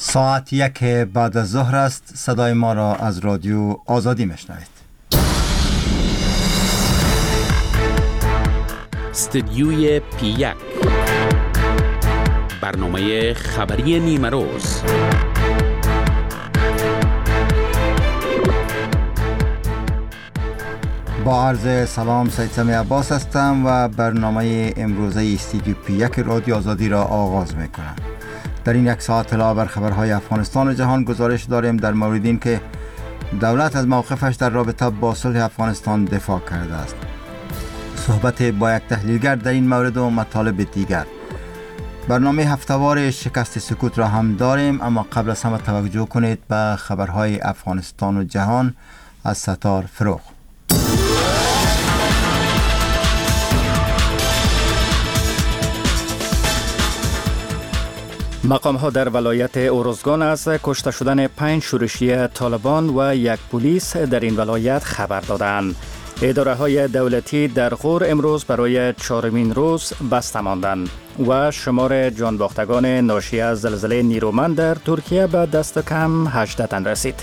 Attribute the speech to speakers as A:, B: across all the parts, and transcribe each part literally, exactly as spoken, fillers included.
A: ساعت یک بعد از ظهر است. صدای ما را از رادیو آزادی میشنوید.
B: استدیوی پی یک، برنامه خبری نیمه روز.
A: با عرض سلام، سید سمی عباس هستم و برنامه امروزه استدیو پی یک رادیو آزادی را آغاز میکنم. در این یک ساعت علاوه بر خبرهای افغانستان و جهان گزارش داریم در مورد این که دولت از موقفش در رابطه با صلح افغانستان دفاع کرده است. صحبت با یک تحلیلگر در این مورد و مطالب دیگر. برنامه هفتهوار شکست سکوت را هم داریم، اما قبل از همه توجه کنید به خبرهای افغانستان و جهان از ستار فروغ.
C: مقام ها در ولایت اروزگان از کشته شدن پنج شورشی طالبان و یک پلیس در این ولایت خبر دادند. اداره های دولتی در غور امروز برای چهارمین روز بسته ماندند و شمار جانباختگان ناشی از زلزله نیرومند در ترکیه به دست کم هجده تن رسید.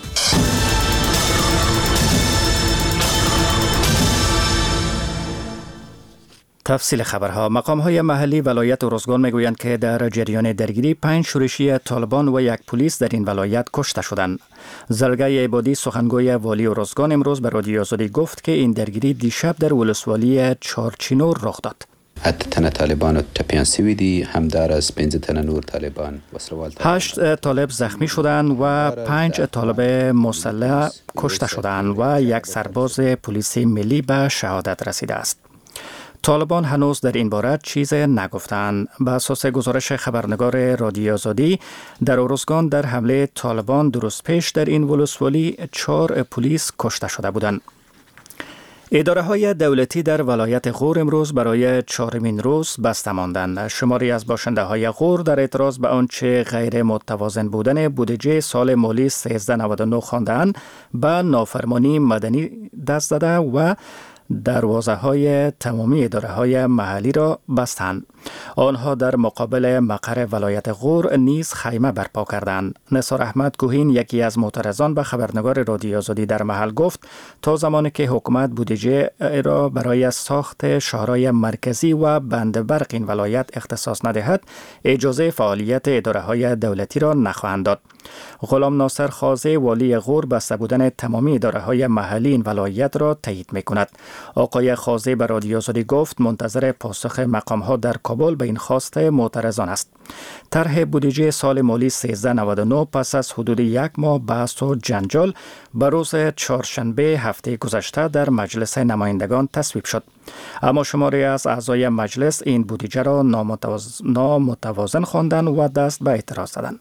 C: تفصیل خبرها. مقام‌های محلی ولایت اروزگان میگویند که در جریان درگیری پنج شورشی طالبان و یک پلیس در این ولایت کشته شدند. زلگه عبادی سخنگوی والی اروزگان امروز به رادیو آزادی گفت که این درگیری دیشب در ولسوالی چارچینور رخ داد.
D: حتی تن طالبان تپیان سویدی هم در از پنج تن نور طالبان
C: هشت طالب زخمی شدند و پنج طالب مسلح کشته شدند و یک سرباز پلیس ملی به شهادت رسیده است. طالبان هنوز در این باره چیز نگفتند. به اساس گزارش خبرنگار رادیو آزادی در اروزگان در حمله طالبان درست پیش در این ولسوالی چهار پلیس کشته شده بودند. اداره های دولتی در ولایت غور امروز برای چهارمین روز بسته ماندند. شماری از باشنده های غور در اعتراض به آنچه غیر متوازن بودن بودجه سال مالی سیزده نود و نه خواندند به نافرمانی مدنی دست زده و دروازه های تمامی اداره های محلی را بستند. آنها در مقابل مقر ولایت غور نیز خیمه برپا کردند. نثار احمد کوهین یکی از معترضان به خبرنگار رادیو آزادی در محل گفت تا زمانی که حکومت بودجه را برای ساخت شهرهای مرکزی و بند برق این ولایت اختصاص ندهد، اجازه فعالیت اداره های دولتی را نخواهند داد. غلام ناصر خازه والی غور بسته بودن تمامی اداره های محلی این ولایت را تایید میکند. آقای خازه به رادیو آزادی گفت منتظر پاسخ مقام ها در کابل به این خواست معترضان است. طرح بودجه سال مالی سیزده نود و نه پس از حدود یک ماه بحث و جنجال به روز چهارشنبه هفته گذشته در مجلس نمایندگان تصویب شد. اما شماری از اعضای مجلس این بودجه را نامتوازن, نامتوازن خواندند و دست به اعتراض زدند.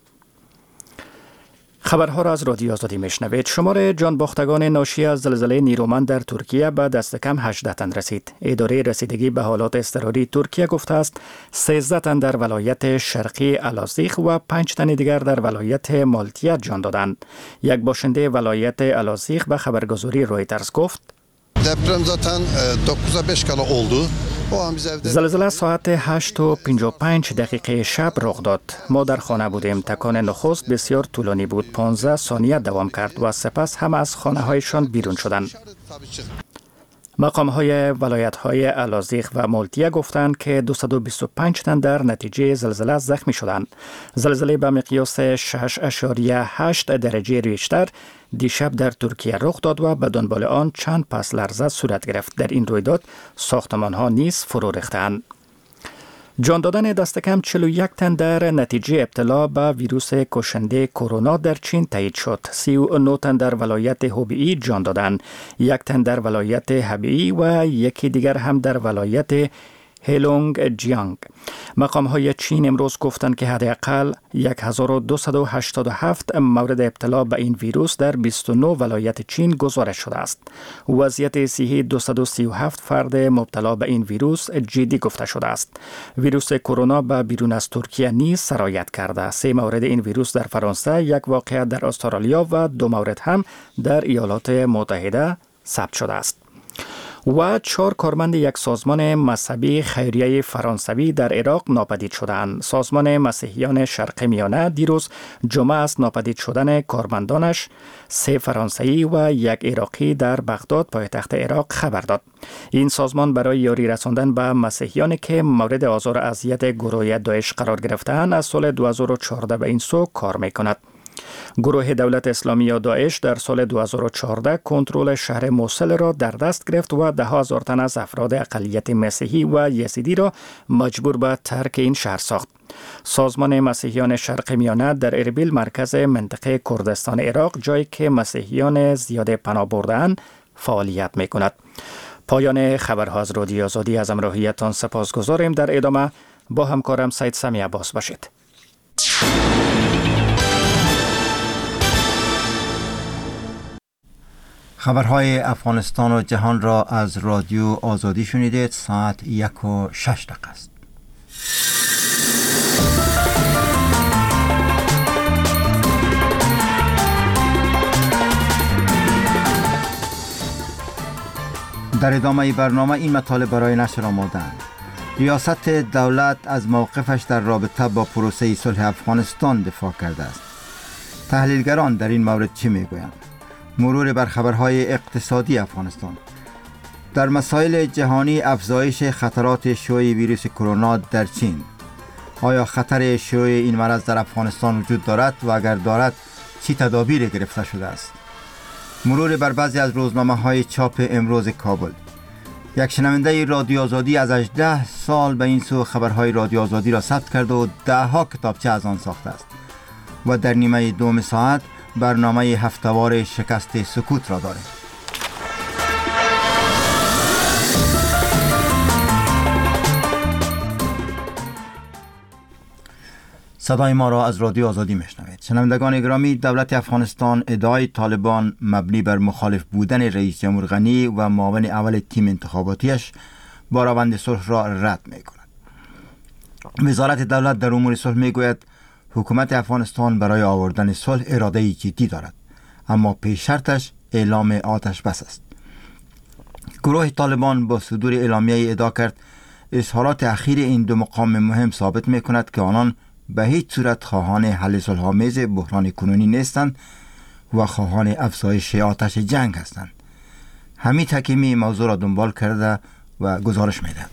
C: خبرها را از رادیو آزادی میشنوید. شمار جانباختگان ناشی از زلزله نیرومند در ترکیه به دست کم هجده تن رسید. اداره رسیدگی به حالات اضطراری ترکیه گفته است سیزده تن در ولایت شرقی الازیغ و پنج تن دیگر در ولایت مالتیا جان دادند. یک باشنده ولایت الازیغ به خبرگزاری رویترز گفت
E: deprem zaten dokuz beş kala oldu.
C: زلزله ساعت هشت و پنجاه و پنج دقیقه شب رخ داد. ما در خانه بودیم. تکان نخست بسیار طولانی بود. پانزده ثانیه دوام کرد و سپس هم از خانه هایشان بیرون شدند. مقام های ولایت های الازیغ و مالتیا گفتند که دویست و بیست و پنج تن در نتیجه زلزله زخمی شدند. زلزله به مقیاس شش اشاریه هشت درجه ریشتر دیشب در ترکیه رخ داد و به دنبال آن چند پس لرزه صورت گرفت. در این رویداد ساختمان ها نیز فرو ریختند. جان دادن دست کم چهل و یک تن در نتیجه ابتلا به ویروس کشنده کرونا در چین تایید شد. سی و نه تن در ولایت هوبئی جان دادند، یک تن در ولایت هبئی و یکی دیگر هم در ولایت هلونگ جیانگ. مقام های چین امروز گفتند که حداقل هزار و دویست و هشتاد و هفت مورد ابتلا به این ویروس در بیست و نه ولایت چین گزارش شده است. وضعیت صحی دویست و سی و هفت فرد مبتلا به این ویروس جدی گفته شده است. ویروس کرونا به بیرون از ترکیه نیز سرایت کرده. سه مورد این ویروس در فرانسه، یک واقعه در استرالیا و دو مورد هم در ایالات متحده ثبت شده است. و چهار کارمند یک سازمان مذهبی خیریه فرانسوی در عراق ناپدید شدند. سازمان مسیحیان شرق میانه دیروز جمعه از ناپدید شدن کارمندانش سه فرانسوی و یک عراقی در بغداد پایتخت عراق خبر داد. این سازمان برای یاری رساندن به مسیحیانی که مورد آزار و اذیت گروه داعش قرار گرفته‌اند از سال دو هزار و چهارده به این سو کار می‌کند. گروه دولت اسلامی یا داعش در سال دو هزار و چهارده کنترل شهر موصل را در دست گرفت و ده هزار تن از افراد اقلیت مسیحی و یزیدی را مجبور به ترک این شهر ساخت. سازمان مسیحیان شرق میانه در اربیل مرکز منطقه کردستان عراق جایی که مسیحیان زیاد پناه برده‌اند فعالیت می‌کند. پایان خبرها از رادیو آزادی. از همراهیتان سپاسگزاریم. در ادامه با همکارم سید سمی عباس باشید.
A: خبرهای افغانستان و جهان را از رادیو آزادی شنیدید. ساعت یک و شش دقیقه است. در ادامه برنامه این مطالب برای نشر آماده‌اند. ریاست دولت از موقفش در رابطه با پروسه صلح افغانستان دفاع کرده است. تحلیلگران در این مورد چه میگویند؟ مرور بر خبرهای اقتصادی افغانستان. در مسائل جهانی افزایش خطرات شیوع ویروس کرونا در چین. آیا خطر شیوع این مرض در افغانستان وجود دارد و اگر دارد چه تدابیر گرفته شده است؟ مرور بر بعضی از روزنامه‌های چاپ امروز کابل. یک شنونده رادیو آزادی از هجده سال به این سو خبرهای رادیو آزادی را ثبت کرده و ده ها کتابچه از آن ساخته است و در نیمه دوم ساعت برنامه هفته‌وار شکست سکوت را داریم. صدای ما را از رادیو آزادی میشنوید. شنوندگان گرامی، دولت افغانستان ادعای طالبان مبنی بر مخالف بودن رئیس جمهور غنی و معاون اول تیم انتخاباتیش با روند صلح را رد میکند. وزارت دولت در امور صلح میگوید حکومت افغانستان برای آوردن صلح اراده جدی دارد، اما پیش شرطش اعلام آتش بس است. گروه طالبان با صدور اعلامیه ادعا کرد اظهارات اخیر این دو مقام مهم ثابت میکند که آنان به هیچ صورت خواهان حل صلح‌آمیز بحران کنونی نیستند و خواهان افزایش آتش جنگ هستند. حمید حکیمی موضوع را دنبال کرده و گزارش می‌دهد.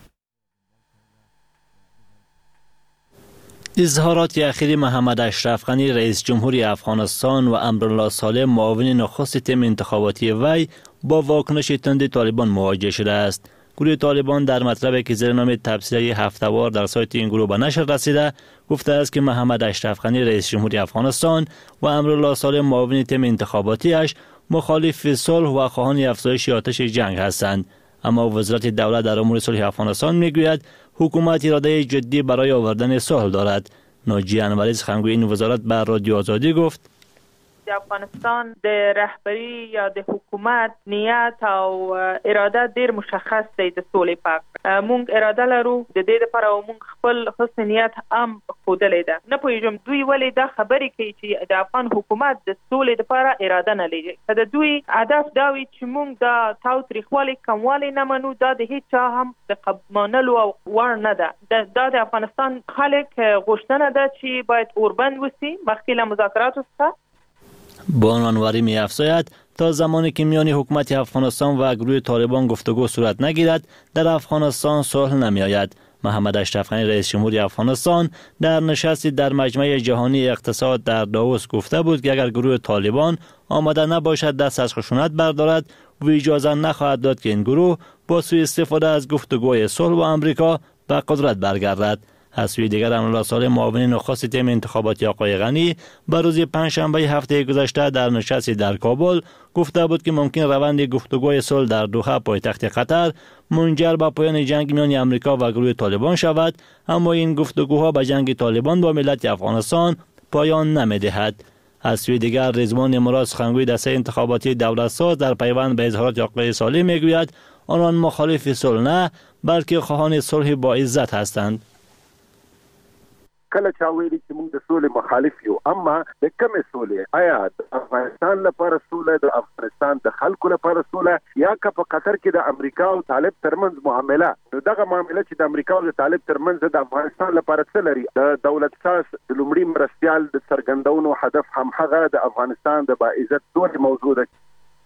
F: اظهارات اخیر محمد اشرف غنی رئیس جمهوری افغانستان و امرالله صالح معاون نخست تیم انتخاباتی وی با واکنش تند طالبان مواجه شده است. گروه طالبان در مطلبی که زیر نام تبصره هفته‌وار در سایت این گروه به نشر رسیده گفته است که محمد اشرف غنی رئیس جمهوری افغانستان و امرالله صالح معاون تیم انتخاباتیش مخالف صلح و خواهان افزایش آتش جنگ هستند. اما وزارت دولت در امور صلح افغانستان میگوید حکومت اراده جدی برای آوردن صلح دارد. ناجی انوری سخنگوی این وزارت به رادیو آزادی گفت
G: د افغانستان د رهبری یا د حکومت نیت او اراده ډیر مشخص دی د سولې په مونږ اراده لرو د دې لپاره مونږ خپل حسن نیت هم ښودلې ده. نه پوهیږم دوی ولې دا خبرې کوي چې د افغان حکومت د سولې لپاره اراده نه لري. که د دوی هدف دا وي چې مونږ دا تاوتریخوالی کموالی نه منو، دا د هیڅ چا هم د منلو او وړ نه ده. دا د افغانستان خلک غوښتنه ده چې باید اوربند وسی مخکې له مذاکراتو څخه.
F: بانو انوری می افزاید تا زمانی که میان حکومت افغانستان و گروه طالبان گفتگو صورت نگیرد در افغانستان صلح نمی آید. محمد اشرف غنی رئیس جمهوری افغانستان در نشستی در مجمع جهانی اقتصاد در داووس گفته بود که اگر گروه طالبان آماده نباشد دست از خشونت بردارد و اجازه نخواهد داد که این گروه با سوء استفاده از گفتگوی صلح با آمریکا به قدرت برگردد. از سوی دیگر امرالله صالح معاون نخست تیم انتخاباتی آقای غنی بر روز پنجشنبه هفته گذشته در نشستی در کابل گفته بود که ممکن روند گفتگوی صلح در دوحه پایتخت قطر منجر به پایان جنگ میان آمریکا و گروه طالبان شود، اما این گفتگوها به جنگ طالبان با ملت افغانستان پایان نمی‌دهد. از سوی دیگر رضوان مراد سخنگوی دسته انتخاباتی دولت ساز در پیوند به اظهارات آقای صالح میگوید آنان مخالف صلح نه بلکه خواهان صلح با عزت هستند.
H: کله چا ویلي چې موږ د سولې مخالف یو، اما د کومې سولې؟ آیا د افغانستان لپاره سوله، د افغانستان د خلکو لپاره سوله، یا که په قطر کې د امریکا او طالب ترمنځ معامله؟ نو دغه معامله چې د امریکا او د طالب ترمنځ د افغانستان لپاره څه لري؟ د دولت ساز د لومړي مرستیال د څرګندونو هدف هم هغه د افغانستان د باعزت سولې موضوع ده.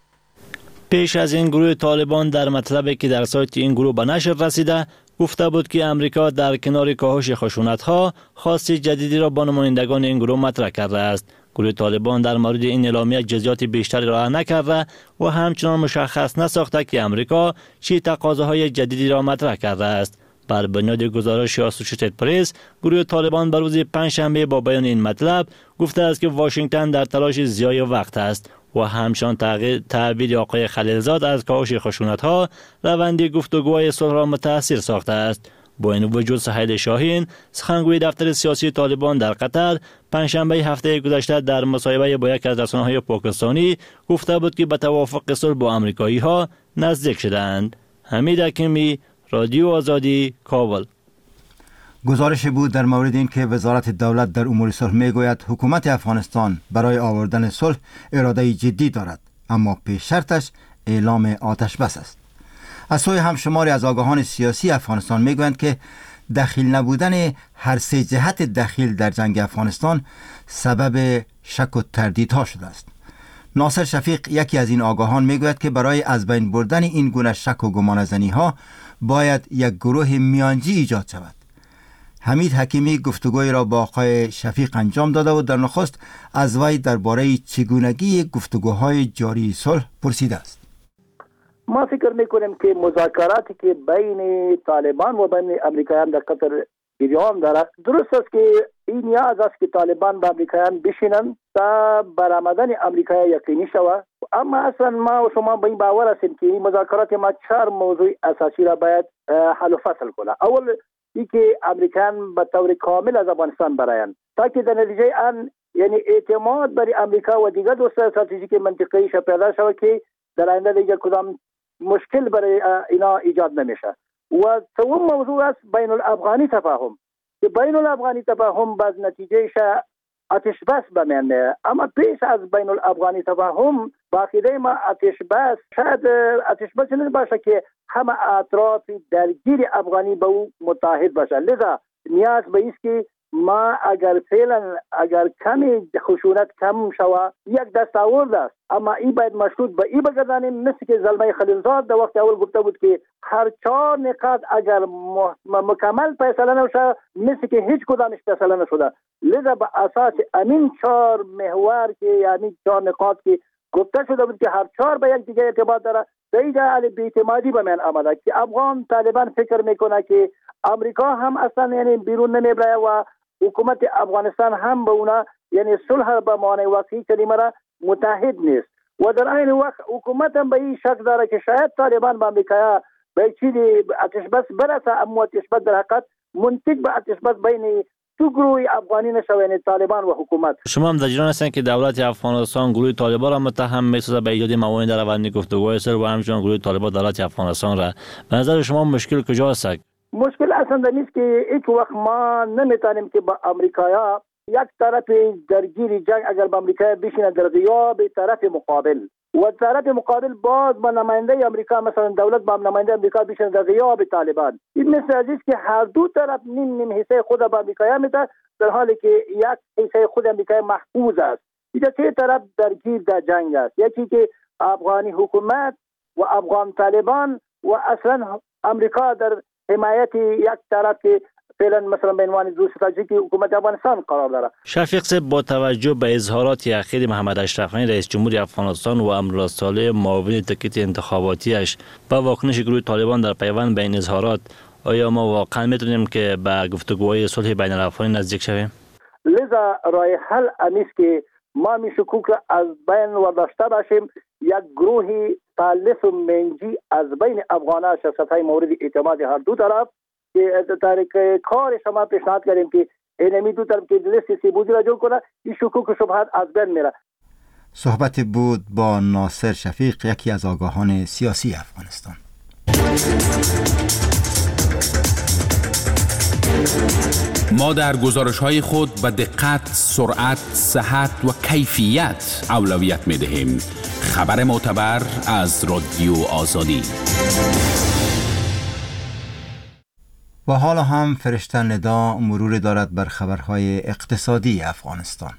F: پیش از این گروه طالبان در مطلبی که در سایت این گروه به نشر رسیده گفته بود که امریکا در کنار کاهش خشونت‌ها خواست جدیدی را با نمایندگان این گروه مطرح کرده است. گروه طالبان در مورد این اعلامیه جزئیات بیشتری را نکرده و همچنان مشخص نساخته که امریکا چه تقاضاهای جدیدی را مطرح کرده است. بر بنیاد گزارش اسوسییتد پرس، گروه طالبان بر روز پنجشنبه با بیان این مطلب گفته است که واشنگتن در تلاش ضیاع وقت است و همچنان تعبیر آقای خلیلزاد از کاهش خشونت‌ها روند گفتگوهای صلح را متاثر ساخته است. با این وجود سهیل شاهین، سخنگوی دفتر سیاسی طالبان در قطر، پنجشنبه هفته گذشته در مصاحبه با یک از رسانه‌های پاکستانی گفته بود که به توافق صلح با آمریکایی‌ها نزدیک شدند. حمید حکیمی، رادیو آزادی، کابل.
A: گزارش بود در مورد اینکه وزارت دولت در امور صلح میگوید حکومت افغانستان برای آوردن صلح اراده جدی دارد، اما پیش شرطش اعلام آتش بس است. از سوی همشماری از آگاهان سیاسی افغانستان میگویند که دخیل نبودن هر سه جهت دخیل در جنگ افغانستان سبب شک و تردیدها شده است. ناصر شفیق، یکی از این آگاهان، میگوید که برای از بین بردن این گونه شک و گمانه‌زنی ها باید یک گروه میانجی ایجاد شود. حمید حکیمی گفتگوی را با آقای شفیق انجام داده و در نخست از وی درباره چگونگی گفتگوهای جاری صلح پرسیده است.
I: ما فکر میکنیم که مذاکراتی که بین طالبان و بین امریکایان در قطر جریان دارد، درست است که این نیاز است که طالبان با امریکایان بشینند تا برآمدن امریکایی یقینی شود. اما اصلا ما و شما به این باور هستیم که این مذاکرات ما چهار موضوع اساسی را باید حل و فصل کنه. اول ای که امریکایان به طور کامل از افغانستان برایند تا که در نتیجه آن یعنی اعتماد بر امریکا و دیگر دوستان استراتژیک منطقه‌ای پیدا شود که در آینده دیگر کدام مشکل برای اینا ایجاد نمیشه. و سوم موضوع است بین الافغانی تفاهم که بین الافغانی تفاهم باز نتیجه شه آتش بس بمینه. اما پیش از بین الافغانی تفاهم باقیده ما آتش بس شاید آتش بس نباشه که همه اطراف درگیر افغانی به او متحد باشه. لذا نیاز به است که ما اگر فعلا اگر کمی خشونت کم شود یک دستاورد است، اما این باید مشروط به این بگردانیم مثل که زلمه خلیلزاد در وقت اول گفته بود که هر چهار نقاط اگر مکمل فیصله نشه مثل که هیچ کدامش فیصله نشده. لذا به اساس امین چهار محور که یعنی چهار نقاط که گفته شده بود که هر چهار به یک دیگه ارتباط داره، در اینجا علی بی‌اعتمادی به من آمده که افغان طالبان فکر میکنه که امریکا هم اصلا یعنی بیرون نمیبره و حکومت افغانستان هم به اونا یعنی صلح به معنی واقعی کلمه را متحد نیست. و در این وقت حکومت هم به این شک داره که شاید طالبان با امریکا به چیزی آتش بس برسه، اما آتش بس در حقیقت منتج به آتش بس بین تو گروه افغانی نشوه، یعنی طالبان و حکومت.
F: شما هم در جریان هستین که دولت افغانستان گروه طالبان را متهم می‌سازد به ایجاد موانع در روند گفتگوهای صلح و همچنین گروه طالبان دولت افغانستان را. به نظر شما مشکل کجاست؟
I: مشکل اصلا نیست که هیچ وقت ما نمیتونیم که با امریکایا یک طرف درگیری جنگ اگر با امریکا بشینه در غیاب طرف مقابل و طرف مقابل باز با نماینده امریکا مثلا دولت با نماینده امریکا بشینه در غیاب طالبان، این مثل از است که هر دو طرف نیم نیم حصه خود با امریکا میده در حالی که یک حصه خود امریکا محفوظ است. اینجا سه طرف درگیر در جنگ است، یکی که افغانی حکومت و افغان طالبان و اصلا امریکا در حمایت یک طرف که فعلا مثلا به عنوان دو استراتژیک حکومت افغانستان قرار داره.
F: شفیق صاحب، با توجه به اظهارات اخیر محمد اشرف غنی رئیس جمهوری افغانستان و امرالله صالح معاون تکیت انتخاباتیش و واکنش گروه طالبان در پیوند به این اظهارات، آیا ما واقعا میتونیم که به گفتگوهای صلح بین الافغانی نزدیک شویم؟
I: لذا راه حل امیست که ما می شکوک از بین ورداشته باشیم یک گروه ثالث و منجی از بین افغانان شخصیت‌های مورد اعتماد هر دو طرف که طریق کار شما پیشنهاد کردیم که اینمی دو طرف که لیست سیبودی را جور کنه، این شکوک و شبهات از بین میره.
A: صحبت بود با ناصر شفیق، یکی از آگاهان سیاسی افغانستان.
B: ما در گزارش‌های خود به دقت، سرعت، صحت و کیفیت اولویت می‌دهیم. خبر معتبر از رادیو آزادی.
A: و حالا هم فرشته ندا مرور دارد بر خبرهای اقتصادی افغانستان.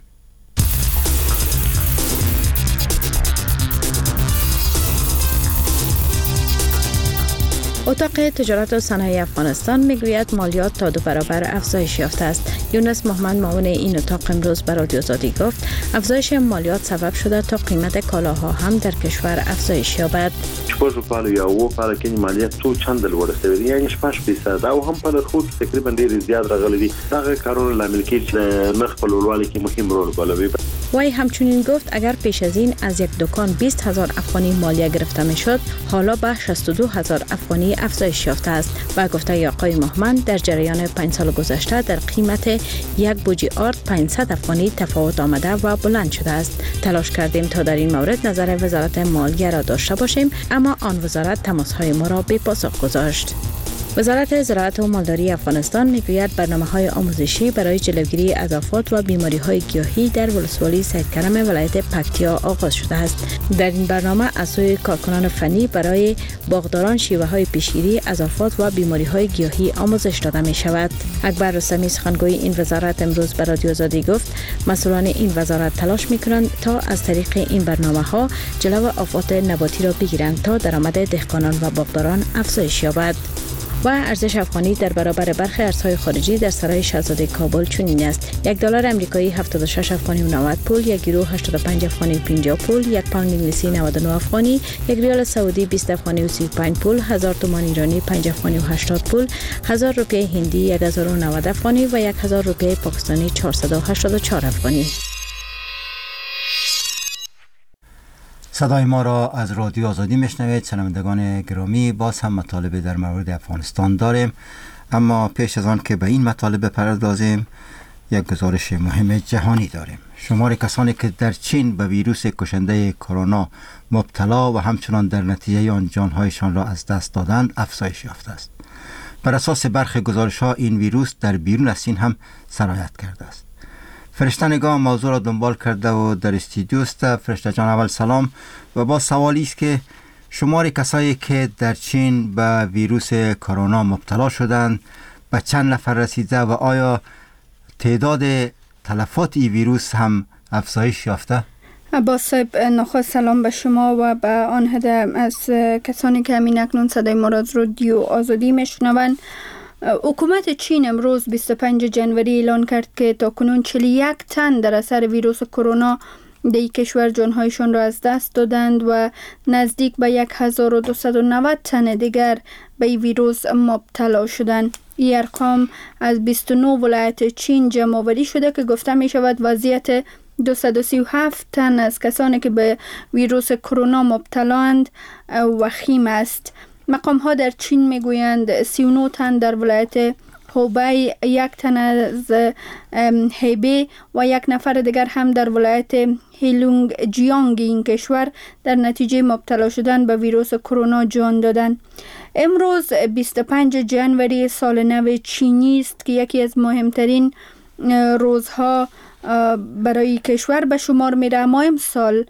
J: اتاق تجارت و صنایع افغانستان میگوید مالیات تا دو برابر افزایش یافته است. یونس محمد معاون این اتاق امروز به رادیو آزادی گفت افزایش مالیات سبب شده تا قیمت کالاها هم در کشور افزایش یابد.
K: شپږ روپاله یا اوه روپاله کې مالیات څو چنده لوړه شوې ده، یعنې شپږ فیصد او هم په نرخو کې تقریبا ډېر زیات راغلي دي. دغه کارونه لامل کېږي چې نرخ په لوړوالي کې مهم رول ولوبوي.
J: وی همچنین گفت اگر پیش از این از یک دکان بیست هزار افغانی مالیه گرفته میشد، حالا به شصت و دو هزار افغانی افزایش یافته است. و گفته آقای محمد در جریان پنج سال گذشته در قیمت یک بوجی آرد پانصد افغانی تفاوت آمده و بلند شده است. تلاش کردیم تا در این مورد نظر وزارت مالیه را داشته باشیم، اما آن وزارت تماس‌های ما را بی پاسخ گذاشت. وزارت زراعت و مالداری افغانستان میگوید برنامه‌های آموزشی برای جلوگیری از آفات و بیماری‌های گیاهی در ولسوالی سیدکرم ولایت پکتیا آغاز شده است. در این برنامه از سوی کارکنان فنی برای باغداران شیوه‌های پیشگیری از آفات و بیماری‌های گیاهی آموزش داده می‌شود. اکبر رستمی سخنگوی این وزارت امروز به رادیو آزادی گفت مسئولان این وزارت تلاش می‌کنند تا از طریق این برنامه‌ها جلو آفات نباتی را بگیرند تا درآمد دهقانان و باغداران افزایش یابد. و ارزش افغانی در برابر برخی ارزهای خارجی در سرای شاهزاده کابل چنین است: یک دلار امریکایی هفتاد و شش افغانی و نود پول، یک یورو هشتاد و پنج افغانی و پنجاه پول، یک پوند انگلیسی نود و نه افغانی، یک ریال سعودی بیست افغانی و سی و پنج پول، هزار تومان ایرانی پنج افغانی و هشتاد پول، هزار روپیه هندی یک هزار و نود افغانی و یک هزار روپیه پاکستانی چهارصد و هشتاد و چهار افغانی.
A: صدای ما را از رادیو آزادی میشنوید. شنوندگان گرامی، باز هم مطالب در مورد افغانستان داریم، اما پیش از آن که به این مطالب بپردازیم یک گزارش مهم جهانی داریم. شمار کسانی که در چین به ویروس کشنده کرونا مبتلا و همچنان در نتیجه آن جانهایشان را از دست دادند افزایش یافته است. بر اساس برخی گزارش‌ها این ویروس در بیرون از چین هم سرایت کرده است. فرشته نگاه موضوع را دنبال کرده و در استودیو است. فرشته جان، اول سلام. و با سوالی است که شمار کسایی که در چین به ویروس کرونا مبتلا شدند به چند نفر رسیده و آیا تعداد تلفات این ویروس هم افزایش یافته؟
L: عباس صاحب، نخست سلام به شما و به آن هده از کسانی که همین اکنون صدای ما را از رادیو آزادی میشنوند. حکومت چین امروز بیست و پنجم ژانویه اعلان کرد که تاکنون چهل و یک تن در اثر ویروس کرونا در کشور جانهایشان را از دست دادند و نزدیک به هزار و دویست و نود تن دیگر به این ویروس مبتلا شدند. این ارقام از بیست و نه ولایت چین جمع آوری شده که گفته می شود وضعیت دویست و سی و هفت تن از کسانی که به ویروس کرونا مبتلااند وخیم است. مقام ها در چین می گویند سی و نه تن در ولایت هوبی، یک تن از هیبی و یک نفر دیگر هم در ولایت هیلونگ جیانگ این کشور در نتیجه مبتلا شدن به ویروس کرونا جان دادند. امروز بیست و پنجم ژانویه سال نو چینی است که یکی از مهمترین روزها برای کشور به شمار میره. اما امسال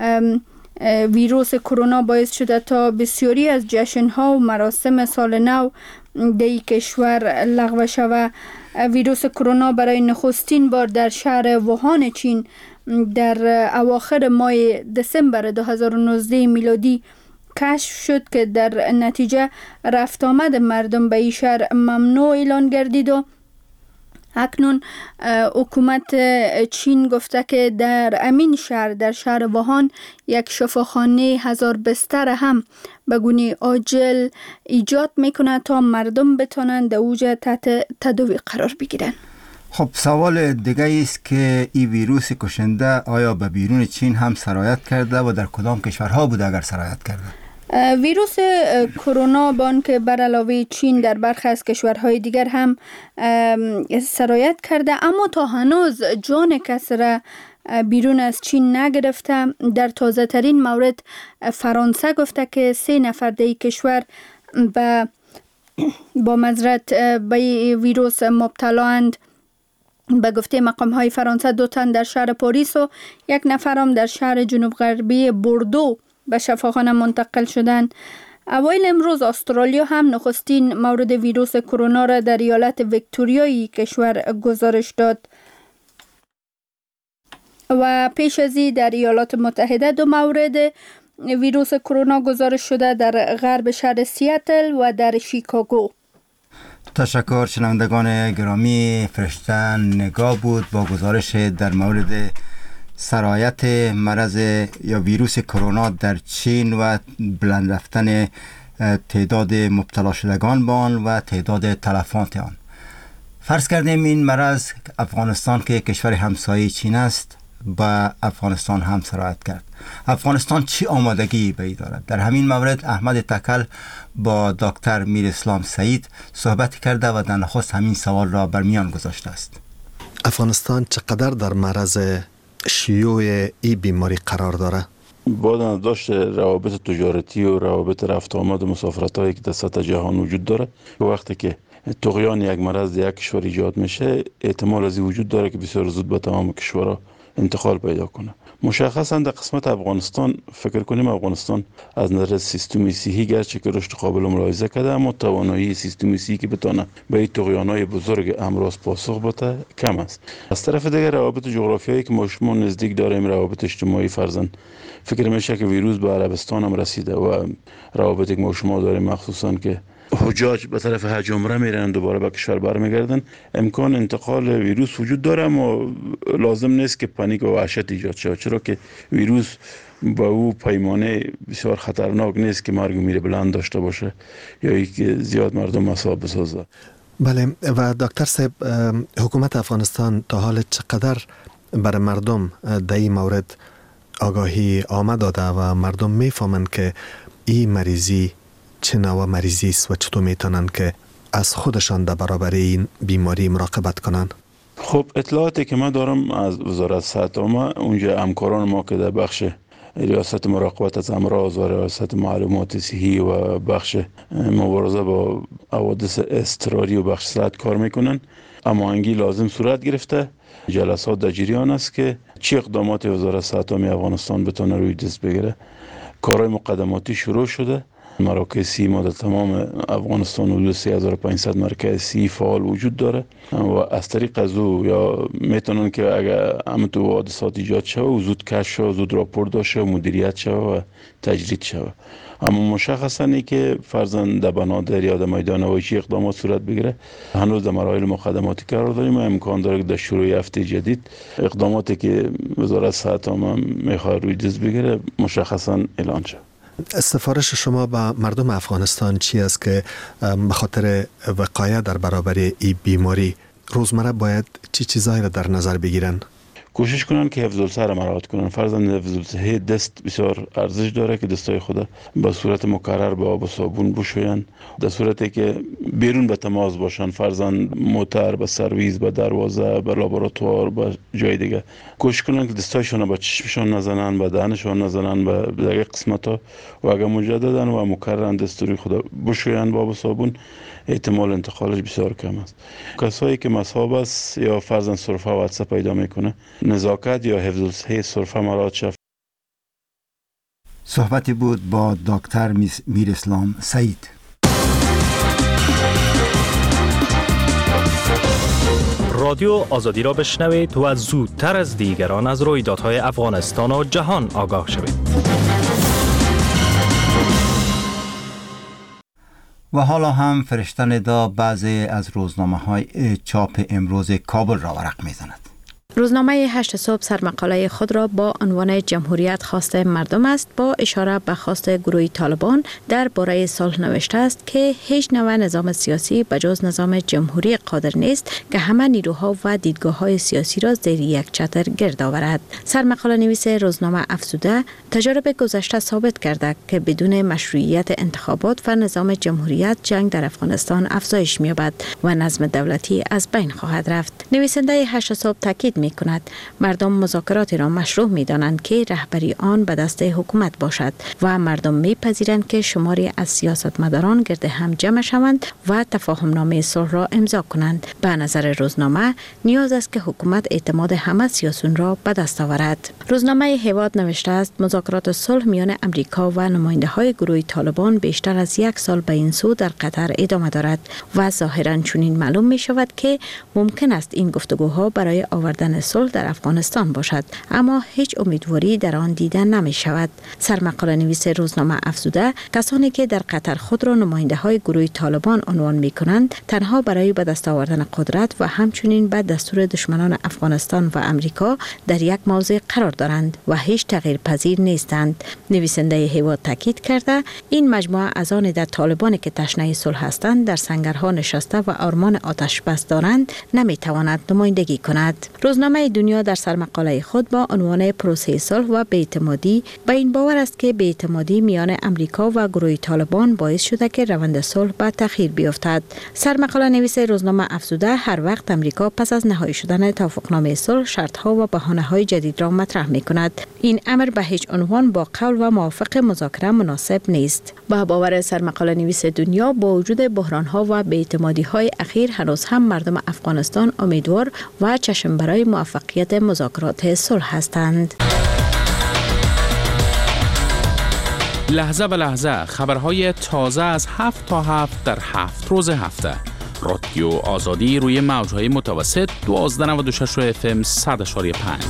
L: ویروس کرونا باعث شده تا بسیاری از جشن‌ها و مراسم سال نو در کشور لغو شود. ویروس کرونا برای نخستین بار در شهر ووهان چین در اواخر ماه دسامبر دو هزار و نوزده میلادی کشف شد که در نتیجه رفت آمد مردم به این شهر ممنوع اعلان گردید و اکنون حکومت چین گفته که در امین شهر در شهر ووهان یک شفاخانه هزار بستر هم به گونه عاجل ایجاد میکنه تا مردم بتونن در اوج تحت تداوی قرار بگیرن.
A: خب سوال دیگه است که این ویروس کشنده آیا به بیرون چین هم سرایت کرده و در کدام کشورها بوده اگر سرایت کرده؟
L: ویروس کرونا بان که بر علاوه چین در برخی از کشورهای دیگر هم سرایت کرده، اما تا هنوز جان کس را بیرون از چین نگرفته. در تازه ترین مورد فرانسه گفته که سه نفر در کشور با با مزرعت به ویروس مبتلا اند. به گفته مقام های فرانسه دو تن در شهر پاریس و یک نفرم در شهر جنوب غربی بوردو به شفاخانه منتقل شدند. اوایل امروز استرالیا هم نخستین مورد ویروس کرونا را در ایالت ویکتوریای کشور گزارش داد و پیش از این در ایالات متحده دو مورد ویروس کرونا گزارش شده در غرب شهر سیاتل و در شیکاگو.
A: تشکر شنوندگان گرامی. فرشته نگاه بود با گزارش در مورد سرایت مرض یا ویروس کرونا در چین و بلند رفتن تعداد مبتلا شدگان به آن و تعداد تلفات آن. فرض کردیم این مرض افغانستان که کشور همسایه چین است با افغانستان هم سرایت کرد. افغانستان چی آمادگی به این دارد؟ در همین مورد احمد تکل با دکتر میر اسلام سعید صحبت کرده و در نخست همین سوال را بر میان گذاشته است.
M: افغانستان چقدر در معرض شیوع این بیماری قرار داره؟
N: با داشت روابط تجارتی و روابط رفت آمد و مسافرت هایی که در سطح جهان وجود داره، وقتی که طغیان یک مرض در یک کشور ایجاد میشه احتمال از این وجود داره که بسیار زود به تمام کشورها انتقال پیدا کنه. مشخصا در قسمت افغانستان فکر کنیم افغانستان از نظر سیستم صحی گرچه که رشد قابل ملاحظه کرده، اما توانایی سیستم صحی که بتونه به این طغیان‌های بزرگ امراض پاسخ بده کم است. از طرف دیگر روابط جغرافیایی که ما شما نزدیک داریم، روابط اجتماعی، فرضاً فکر میشه که ویروس به عربستان هم رسیده و روابطی که ما شما داریم مخصوصاً که حجاج به طرف حج عمره میرن دوباره به کشور برمیگردن، امکان انتقال ویروس وجود داره، اما لازم نیست که پانیک و وحشت ایجاد شود، چرا که ویروس با او پیمانه بسیار خطرناک نیست که مرگ و میر بلند داشته باشه یا ای که زیاد مردم مصاب بسازه.
M: بله. و دکتر صاحب، حکومت افغانستان تا حال چقدر برای مردم در این مورد آگاهی آمد داده و مردم میفهمند که این مریضی چه نوع مریضی است و چطور میتونن که از خودشان در برابر این بیماری مراقبت کنن؟
N: خب اطلاعاتی که من دارم از وزارت صحت عامه، اونجا همکاران ما که در بخش ریاست مراقبت از امراض و ریاست معلومات صحی و بخش مبارزه با حوادث اضطراری و بخش صحت کار میکنن، هماهنگی لازم صورت گرفته، جلسات در جریان است که چه اقدامات وزارت صحت عامه افغانستان بتونه روی دست بگیره. کارهای مقدماتی شروع شده، مراکز سی ما در تمام افغانستان حدود سه هزار و پانصد مرکز سی فعال وجود داره و از طریق از او یا میتونن که اگر همینطور حادثات ایجاد شود و زود کشف شود، زود راپورت داشه و مدیریت شود و تجرید شود. اما مشخصا ای که فرضاً در بنادر یا در میدان هوایی اقدامات صورت بگیره هنوز در مراحل مقدماتی قرار داریم و امکان داره که در شروع هفته جدید اقداماتی که وزارت صحت عامه میخواد روی دست بگیره مشخصا اعلان شود.
M: سفارش شما به مردم افغانستان چی است که به خاطر وقایع در برابر این بیماری روزمره باید چی چیزایی را در نظر بگیرن؟
N: کوشش کنن که حفظ الصحه را مراعات کنن. فرضاً حفظ الصحه دست بسیار ارزش داره که دستای خود به صورت مکرر با آب و صابون بشوین، در صورتی که بیرون به تماس باشن، فرضاً موتر، به سرویس، به دروازه، به لابراتوار، به جای دیگه. کوشش کنن که دستایشون به چشمشون نزنن، به دهنشون نزنن، به دیگه قسمتا و اگر مجددا و مکررن دستوری خود بشوین با آب و صابون، احتمال انتقالش بسیار کم است. کسایی که مصاب است یا فرضاً سرفه و عطسه پیدا میکنه، نزاکت یا حفظ الصحه سرفه مراعات شود.
A: صحبتی بود با دکتر میر اسلام سعید.
C: رادیو آزادی را بشنوید و زودتر از دیگران از رویدادهای افغانستان و جهان آگاه شوید.
A: و حالا هم فرشته ندا بعضی از روزنامه های چاپ امروز کابل را ورق می زند.
J: روزنامه هشت صبح سرمقاله خود را با عنوان جمهوریت خواست مردم است با اشاره به خواست گروه طالبان در باره صلح نوشته است که هیچ نوع نظام سیاسی بجز نظام جمهوری قادر نیست که همه نیروها و دیدگاه‌های سیاسی را زیر یک چتر گرد آورد. سرمقاله نویس روزنامه افزوده تجارب گذشته ثابت کرده که بدون مشروعیت انتخابات و نظام جمهوریت جنگ در افغانستان افزایش می‌یابد و نظم دولتی از بین خواهد رفت. نویسنده هشت صبح تاکید می می کند. مردم مذاکرات را مشروع می دانند که رهبری آن به دست حکومت باشد و مردم می پذیرند که شماری از سیاستمداران گرد هم جمع شوند و تفاهم نامه صلح را امضا کنند. به نظر روزنامه نیاز است که حکومت اعتماد همه سیاسیون را به دست آورد. روزنامه هیواد نوشته است مذاکرات صلح میان امریکا و نماینده های گروه طالبان بیشتر از یک سال به این سو در قطر ادامه دارد و ظاهراً چنین معلوم می شود که ممکن است این گفتگوها برای آوردن صلح در افغانستان باشد، اما هیچ امیدواری در آن دیده نمی شود. سرمقاله نویس روزنامه افزوده کسانی که در قطر خود را نماینده های گروه طالبان عنوان می کنند تنها برای به دست آوردن قدرت و همچنین به دستور دشمنان افغانستان و امریکا در یک موضع قرار دارند و هیچ تغییر پذیر نیستند. نویسنده هیواد تاکید کرده این مجموعه از آن در طالبانی که تشنه صلح هستند در سنگرها نشسته و آرمان آتش بس دارند نمی تواند نمایندگی کند. روزنامه دنیا در سرمقاله خود با عنوان پروسه صلح و بی‌اعتمادی به این باور است که بی‌اعتمادی میان امریکا و گروه طالبان باعث شده که روند صلح به تأخیر بیفتد. سرمقاله نویس روزنامه افزوده هر وقت امریکا پس از نهایی شدن توافقنامه صلح شرطها و بهانه‌های جدید را مطرح می کند. این امر به هیچ عنوان با قول و موافق مذاکره مناسب نیست. با باور سرمقاله نویس دنیا با وجود بحران‌ها و بی‌اعتمادی‌های اخیر هنوز هم مردم افغانستان امیدوار و چشم برای موفقیت مذاکرات صلح هستند.
B: لحظه به لحظه خبرهای تازه از هفت تا هفت در هفت روز هفته. رادیو آزادی روی موجهای متوسط دوازده و نود و شش اف ام صد اشاری پنج.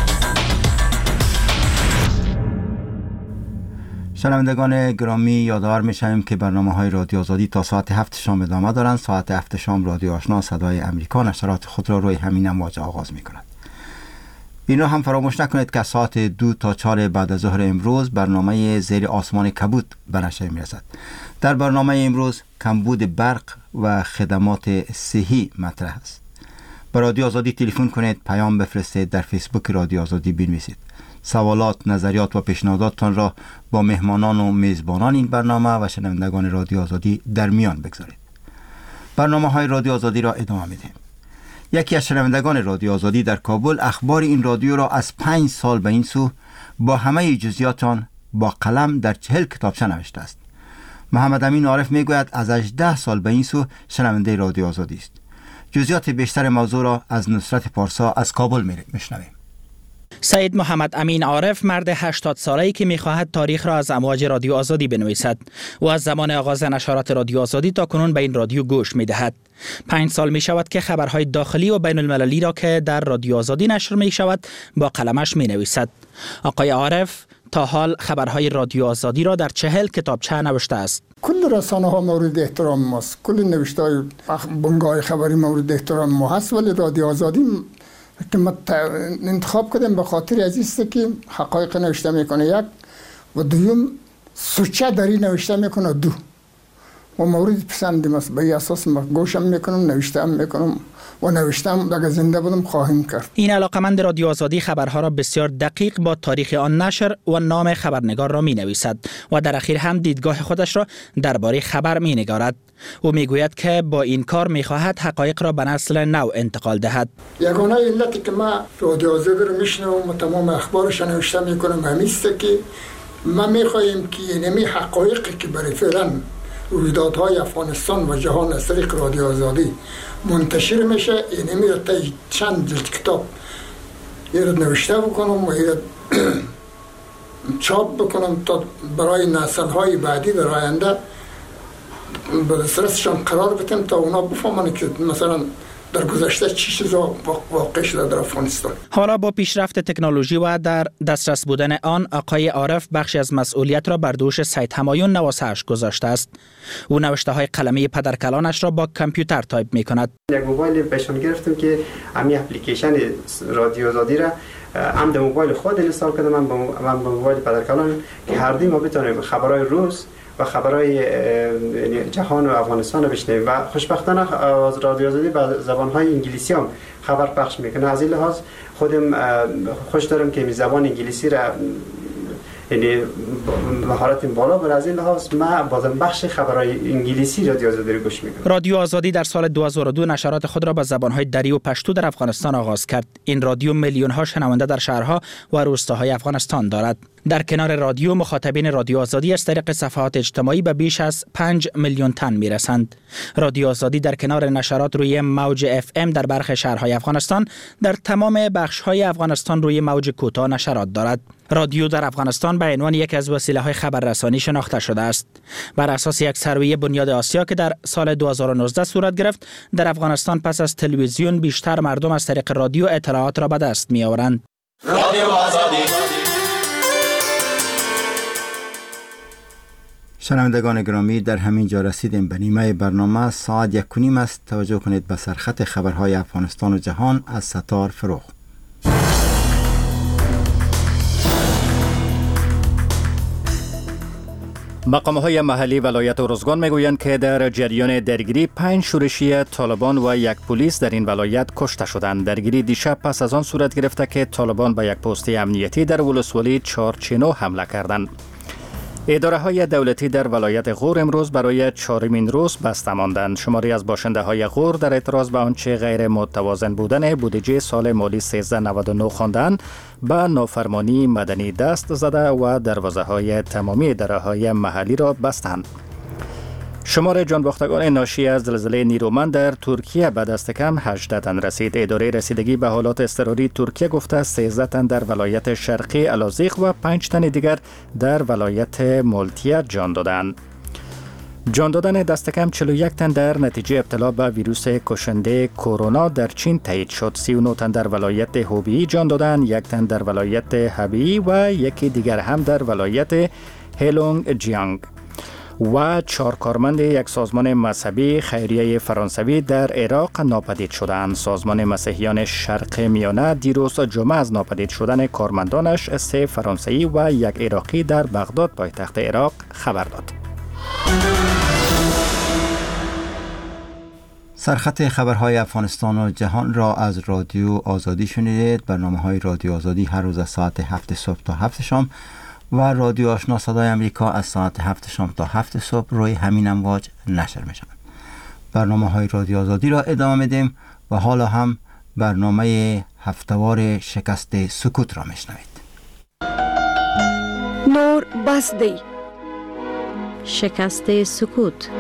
A: شنوندگان گرامی یادآور می‌شویم که برنامه‌های رادیو آزادی تا ساعت هفت شام ادامه دارند. ساعت هفت شام رادیو آشنا صدای امریکا نشرات خود را روی همین امواج آغاز می‌کند. این را هم فراموش نکنید که ساعت دو تا چهار بعد از ظهر امروز برنامه زیر آسمان کبود به نشر می‌رسد. در برنامه امروز کمبود برق و خدمات صحی مطرح است. به رادیو آزادی تلفن کنید، پیام بفرستید، در فیسبوک رادیو آزادی بنویسید. سوالات، نظریات و پیشنهاداتتان را با مهمانان و میزبانان این برنامه و شنوندگان رادیو آزادی در میان بگذارید. برنامه‌های رادیو آزادی را ادامه میدیم. یکی از شنوندگان رادیو آزادی در کابل اخبار این رادیو را از پنج سال به این سو با همه جزئیات آن با قلم در چهل کتابچه نوشته است. محمد امین عارف میگوید از هجده سال به این سو شنونده رادیو آزادی است. جزئیات بیشتر موضوع را از نصرت پارسا از کابل میشنویم.
O: سید محمد امین عارف مرد هشتاد ساله‌ای که می‌خواهد تاریخ را از امواج رادیو آزادی بنویسد و از زمان آغاز نشرات رادیو آزادی تا کنون به این رادیو گوش می‌دهد. پنج سال می شود که خبرهای داخلی و بین المللی را که در رادیو آزادی نشر می شود با قلمش می نویسد. آقای عارف تا حال خبرهای رادیو آزادی را در چهل کتابچه نوشته است.
P: کل رسانه ها مورد احترام ماست، کل نوشته های بنگاه خبری مورد احترام ما هست، ولی رادیو آزادی که ما انتخاب کردیم به خاطر عزیزه که حقایق نوشته میکنه یک و دوم سوچه داری نوشته میکنه دو و مورد پسندیم است. به اساس ما گوشم میکنم، نوشتم میکنم و نوشتم اگر زنده بودم خواهیم کرد.
O: این علاقمند رادیو آزادی خبرها را بسیار دقیق با تاریخ آن نشر و نام خبرنگار را می نویسد و در اخیر هم دیدگاه خودش را درباره خبر می نگارد. او می گوید که با این کار می خواهد حقایق را به نسل نو انتقال دهد.
P: یگانه علتی که ما رادیو آزادی را میشنوم و تمام اخبارش نوشته میکنم همیسته که ما میخواهیم که اینمی حقایقی که برای فعلا رویدادهای افغانستان و جهان از طریق رادیو آزادی منتشر میشه اینمی را تا چند جلد کتاب یه را نوشته بکنم و یه را چاپ بکنم تا برای نسل‌های بعدی در آینده به دسترسشان قرار بدیم تا اونا بفهمن که مثلا در گذشته چی چیزا واقع شده در افغانستان.
O: حالا با پیشرفت تکنولوژی و در دسترس بودن آن، آقای عارف بخشی از مسئولیت را بر دوش سید همایون نواسه‌اش گذاشته است. او نوشته های قلمی پدرکلانش را با کامپیوتر تایپ می کند.
Q: یک موبایل بهشون گرفتم که همین اپلیکیشن رادیو آزادی را هم در موبایل خود اینستال کردم، من با موبایل پدرکلان که هر دوی ما بتونیم خبرهای روز و خبرهای جهان و افغانستان رو بشنویم و خوشبختانه از رادیو آزادی به زبانهای انگلیسی هم خبر پخش میکنه. از این لحاظ خودم خوش دارم که می زبان انگلیسی را یعنی مهارت بالا بر از این لحاظ ما بازم بخش خبرهای انگلیسی رادیو آزادی رو گوش میکنم.
O: رادیو آزادی در سال دو هزار و دو نشرات خود را به زبانهای دری و پشتو در افغانستان آغاز کرد. این رادیو میلیون ها شنونده در شهرها و روستاهای افغانستان دارد. در کنار رادیو، مخاطبین رادیو آزادی از طریق صفحات اجتماعی به بیش از پنج میلیون تن میرسند. رادیو آزادی در کنار نشرات روی موج اف ام در برخی شهرهای افغانستان، در تمام بخش‌های افغانستان روی موج کوتاه نشرات دارد. رادیو در افغانستان به عنوان یکی از وسیله‌های خبررسانی شناخته شده است. بر اساس یک سروی بنیاد آسیا که در سال دو هزار و نوزده صورت گرفت، در افغانستان پس از تلویزیون بیشتر مردم از طریق رادیو اطلاعات را به دست می‌آورند. رادیو آزادی.
A: شنوندگان گرامی، در همین جا رسیدیم به نیمه برنامه. ساعت یک و نیم است. توجه کنید به سرخط خبرهای افغانستان و جهان از ستار فروغ.
C: مقام‌های محلی ولایت ارزگان میگویند که در جریان درگیری پنج شورشی طالبان و یک پلیس در این ولایت کشته شدند. درگیری دیشب پس از آن صورت گرفته که طالبان به یک پست امنیتی در ولسوالی چارچینو حمله کردند. اداره های دولتی در ولایت غور امروز برای چهارمین روز بسته ماندند. شماری از باشنده های غور در اعتراض به آنچه غیر متوازن بودن بودجه سال مالی سیزده نود و نه خواندند به نافرمانی مدنی دست زده و دروازه های تمامی اداره های محلی را بستند. شمار جانباختگان ناشی از زلزله نیرومند در ترکیه به دست کم هجده تن رسید. اداره رسیدگی به حالات اضطراری ترکیه گفته سیزده تن در ولایت شرقی الازیق و پنج تن دیگر در ولایت مولتیه جان دادند. جان دادن دست کم چهل و یک تن در نتیجه ابتلا به ویروس کشنده کرونا در چین تایید شد. سی و نه تن در ولایت هوبی جان دادند، یک تن در ولایت هبی و یکی دیگر هم در ولایت هلونگ جیانگ. و چهار کارمند یک سازمان مذهبی خیریه فرانسوی در عراق ناپدید شدند. سازمان مسیحیان شرق میانه دیروز جمعه از ناپدید شدن کارمندانش سه فرانسوی و یک عراقی در بغداد پایتخت عراق خبر داد.
A: سرخط خبرهای افغانستان و جهان را از رادیو آزادی شنیدید. برنامه‌های رادیو آزادی هر روز از ساعت هفت صبح تا هفت شام و رادیو آشنا صدای امریکا از ساعت هفت شام تا هفت صبح روی همین امواج نشر می شوند. برنامه های رادیو آزادی را ادامه میدیم و حالا هم برنامه هفتهوار شکست سکوت را میشنوید.
J: نور بسدی شکست سکوت.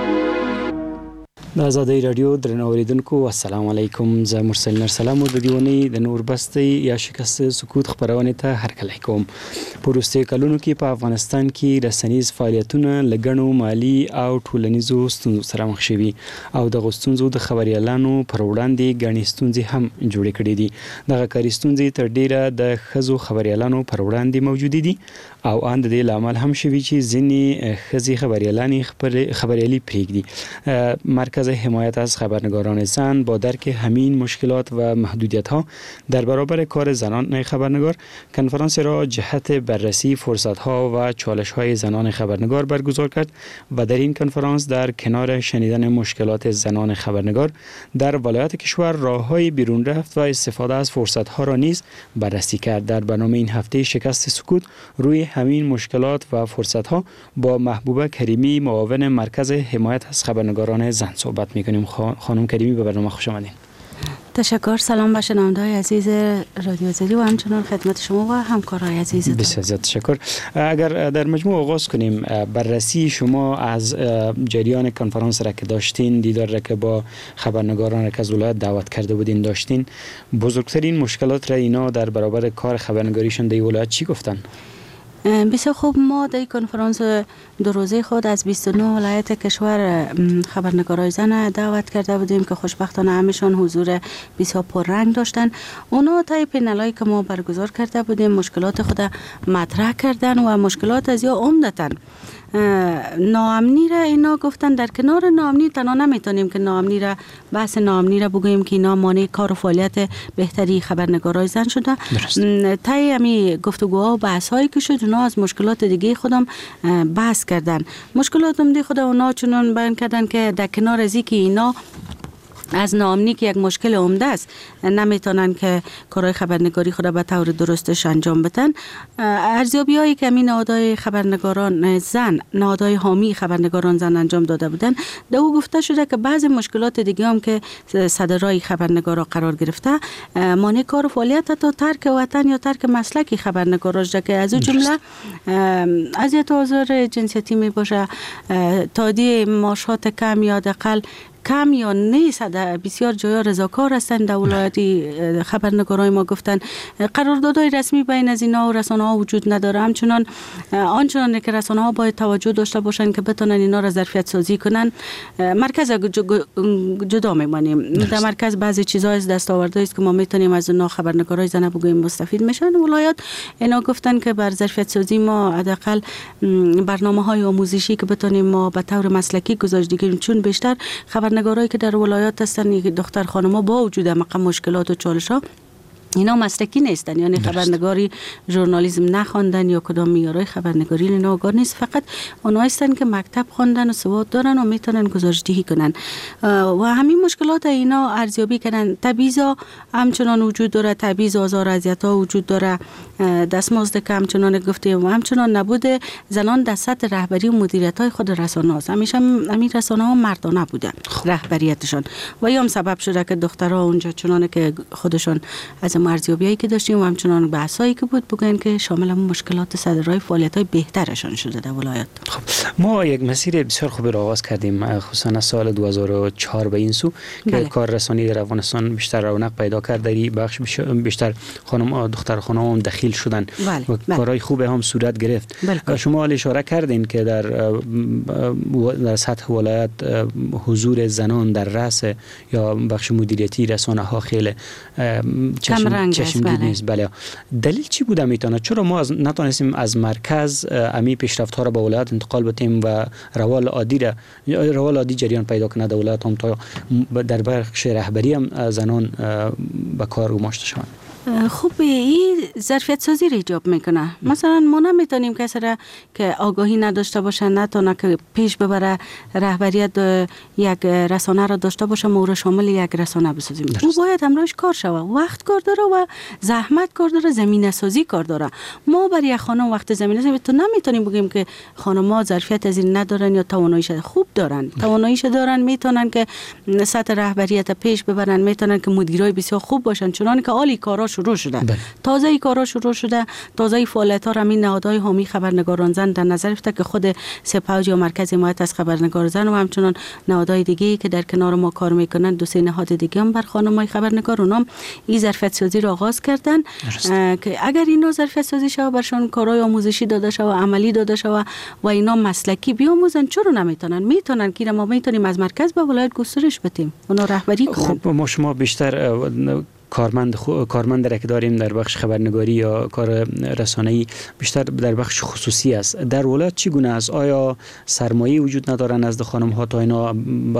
R: د آزادۍ رادیو درنو اوریدونکو السلام علیکم. زه مرسل نرسلام د دیونی د نور بستی یا شکست سکوت خبرونه ته هرکلی کوم. په وروستیو کلونو کې په افغانستان کې رسنیز فعالیتونه لګڼو مالی او ټولنیزو ستونزو سره مخ شوي او د غوښتنځو د خبريالانو پر وړاندې غني ستونزې هم جوړې کړې دي. دغه کاري ستونزې تر ډیره د خزو خبريالانو پر وړاندې موجود دي او ان د دې لامل هم شوي چې ځینې خزي خبريالانی خبريالي پریږدي. مرکز حمایت از خبرنگاران زن با درک همین مشکلات و محدودیت ها در برابر کار زنان خبرنگار کنفرانس را جهت بررسی فرصت ها و چالش های زنان خبرنگار برگزار کرد و در این کنفرانس در کنار شنیدن مشکلات زنان خبرنگار در ولایت کشور راه های بیرون رفت و استفاده از فرصت ها را نیز بررسی کرد. در برنامه این هفته شکست سکوت روی همین مشکلات و فرصت ها با محبوبه کریمی معاون مرکز حمایت از خبرنگاران زن صحبت میکنیم. خانم کریمی به برنامه خوش آمدین.
S: تشکر. سلام به شنونده‌های عزیز رادیو آزادی و همچنان خدمت شما و همکارای عزیزتون.
R: بسیار زیاد تشکر. اگر در مجموع آغاز کنیم، بررسی شما از جریان کنفرانس را که داشتین، دیدار را که با خبرنگاران را که از ولایت دعوت کرده بودین داشتین، بزرگترین مشکلات را اینا در برابر کار خبرنگاریشون در ولایت چی گفتن؟
S: بسیار خوب. ما در کنفرانس دو روزه خود از بیست و نه ولایت کشور خبرنگارای زن دعوت کرده بودیم که خوشبختانه همشون حضور بسیار پررنگ داشتن. اونا طی پنلایی که ما برگزار کرده بودیم مشکلات خود مطرح کردن و مشکلات از یا عمدتاً ناامنی را اینا گفتن. در کنار ناامنی تنها نمیتونیم که ناامنی را بحث ناامنی را بگوییم که اینا مانع کار و فعالیت بهتری خبرنگارای زن شده. طی امی گفتگوها و بحث هایی که شد اونا از مشکلات دیگه خودم بحث کردن. مشکلات دیگه خود اونا چنان بیان کردن که در کنار از اینکه اینا از ناامنی که یک مشکل عمده است نمیتونن که کارهای خبرنگاری خود به طور درستش انجام بدن. ارزیابی هایی که همین نهادهای خبرنگاران زن، نهادهای حامی خبرنگاران زن انجام داده بودن، در او گفته شده که بعضی مشکلات دیگه هم که صدرای خبرنگارا قرار گرفته مانع کار و فعالیت تا ترک وطن یا ترک مسلکی خبرنگارا شده که از او جمله اذیت و آزار جنسیتی می باشه، تادی معاشات کم یا حداقل کم یا نیست. در بسیار جایا رضاکار هستند. در ولایتی خبرنگارای ما گفتن قراردادهای رسمی بین از اینا و رسانه ها وجود نداره. همچنان آنچنان که رسانه ها باید توجه داشته باشند که بتونن اینا را ظرفیت سازی کنن. مرکز جدا میمانیم. در مرکز بعضی چیزها از دستاوردهایی است که ما میتونیم از اونها خبرنگارای زن بگوییم مستفید میشن. ولایت اینا گفتن که بر ظرفیت سازی ما حداقل برنامه‌های آموزشی که بتونیم ما به طور مسلکی گذاشته کنیم، چون بیشتر خبرنگارایی که در ولایات هستن دختر خانم‌ها با وجود مقام مشکلات و چالش‌ها اینا مسلکی نیستن، یعنی خبرنگاری ژورنالیسم نخواندن یا کدام معیارهای خبرنگاری اینا آگاه نیست، فقط اونها هستن که مکتب خواندن و سواد دارن و میتونن گزارشدهی کنن و همین مشکلات اینا ارزیابی کنن. تبعیض همچنان وجود داره، تبعیض، آزار، اذیت‌ها وجود داره، دستمزد که همچنان گفتیم و همچنان نبود زنان در سطح رهبری و مدیریت‌های خود رسانه است. همیشه همین رسانه‌ها مردانه بوده رهبریتشان و یا هم سبب شده که دخترها اونجا چنانه که خودشان از ارزیابیایی که داشتیم و همچنان بحثایی که بود بگن که شامل مشکلات صدرای فعالیت‌های بهترشان شده در ولایت.
R: خب ما یک مسیر بسیار خوبی را آغاز کردیم، خصوصا از سال دو هزار و چهار به این سو که بله. کار رسانی در افغانستان بیشتر رونق پیدا کرد، در این بخش بیشتر خانم دختر خانم هم دخیل شدن بله. و بله. کارهای خوب هم صورت گرفت. بله. شما اشاره کردین که در در سطح ولایت حضور زنان در رأس یا بخش مدیریتی رسانه ها خیلی چشم چشمگیر نیست. بله. دلیل چی بوده میتونه؟ چرا ما از نتونستیم از مرکز امی پیشرفت ها را به ولایت انتقال بدیم و روال عادی را روال عادی جریان پیدا کنه در ولایت هم تا در بخش رهبری هم زنان به کار گماشته شوند؟
S: خوب این ظرفیت سازی را ایجاب میکنه. مثلا ما نمیتونیم کسی را که آگاهی نداشته باشه نتونه که پیش ببره رهبریت یک رسانه را داشته باشه ما را شامل یک رسانه بسازیم. او باید همراهش کار شوه، وقت کار داره و زحمت کار داره، زمینه سازی کار داره. ما برای یک خانم وقت زمینه سازی تو نمیتونیم بگیم که خانم‌ها ظرفیت از این ندارن یا تواناییش خوب دارن. تواناییش دارن، میتونن که سطح رهبریت پیش ببرن، میتونن که مدیرای بسیار خوب باشن، چون که عالی کارا شروع شده. بله. تازه ای کارا شروع شده، تازه ای فعالیت ها را همین نهادهای حامی خبرنگاران زن در نظر گرفته که خود سپاوج یا مرکز حمایت از خبرنگار زن و همچنان نهادهای دیگه که در کنار ما کار میکنن، دو سه نهاد دیگه هم بر خانم‌های خبرنگار اونام این ظرفیت سازی را آغاز کردن که اگر اینا ظرفیت سازی شوه برشون کارهای آموزشی داده شوه، عملی داده شوه و اینا مسلکی بیاموزن، چرا نمیتونن؟ میتونن که ما میتونیم از مرکز به ولایت گسترش بدیم، اونا رهبری کنن.
R: خب ما شما بیشتر کارمند خو... کارمند را که داریم در بخش خبرنگاری یا کار رسانه‌ای بیشتر در بخش خصوصی است. در ولایت چگونه است؟ آیا سرمایه وجود ندارن از خانم ها تا اینا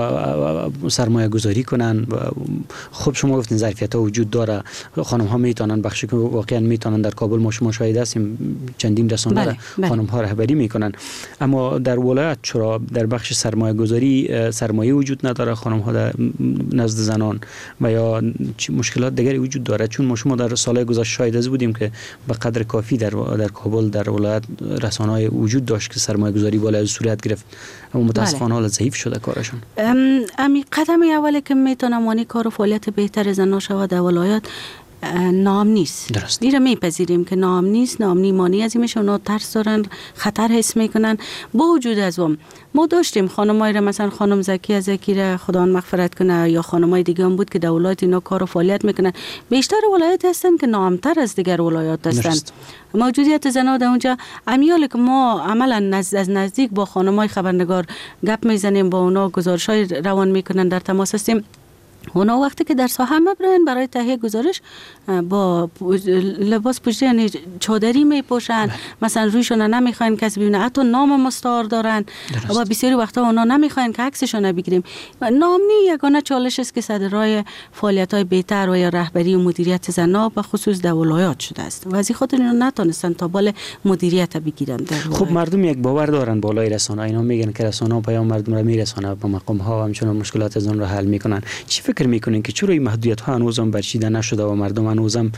R: سرمایه گذاری کنن؟ خب شما گفتین ظرفیت ها وجود داره، خانم ها میتونن بخشی که واقعا میتونن. در کابل ما شما شاهد هستیم چندین رسانه بله، بله. خانم ها رهبری میکنن، اما در ولایت چرا در بخش سرمایه گذاری سرمایه وجود نداره خانم ها در نزد زنان و یا مشکلات دیگری وجود داره؟ چون ما شما در سالهای گذشته شاهد از بودیم که به قدر کافی در در کابل در ولایت رسانه‌های وجود داشت که سرمایه گذاری بالا صورت گرفت، اما متاسفانه حالا ضعیف شده کارشون.
S: امی قدم اولی که میتونه مانی کار و فعالیت بهتر زنان شود در ولایت نام نیست. درست. دیره میپذیریم که نام نیست، نام مانی از اینش اونا ترس دارن، خطر حس میکنن. با وجود از اون ما داشتیم خانمایی را، مثلا خانم زکی زکی را خدا مغفرت کنه یا خانمای دیگه هم بود که در ولایت اینا کار و فعالیت میکنن. بیشتر ولایت هستن که نامتر از دیگر ولایات هستن. موجودیت زنان در اونجا امیالی که ما عملا نزد از نزدیک با خانمای خبرنگار گپ میزنیم، با اونا گزارشای روان میکنن، در تماس هستیم. اونا وقتی که در ساحه مبرن برای تهیه گزارش با لباس پوشیده یعنی چادری میپوشن، مثلا رویشون نمیخواین کسی ببینه، حتی نام مستعار دارن درست. و بسیاری وقتا اونا نمیخواین که عکسشون بگیریم. نامنی یگانه چالش است که صدرای فعالیت‌های بهتر و یا رهبری و مدیریت زنان به خصوص در ولایات شده است و از خاطر اینا نتونستن تا بال مدیریت بگیرن در ولایات.
R: خب مردم یک باور دارن بالای رسانه، اینا میگن که رسانه پیام مردم را میرسونه، با مقام ها همچنان مشکلات از اون را حل میکنن. چی فکر میکنین که چرا این محدودیت ها هنوزم برچیده نشده و مردم هنوزم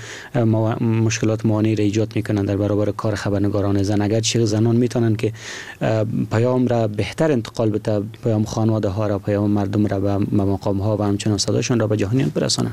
R: مشکلات موانع را ایجاد میکنن در برابر کار خبرنگاران زن؟ اگر چه زنان میتونن که پیام را بهتر انتقال بده، پیام خانواده ها را، پیام مردم را به مقام ها و همچنین صداشون را به جهانیان برسانن.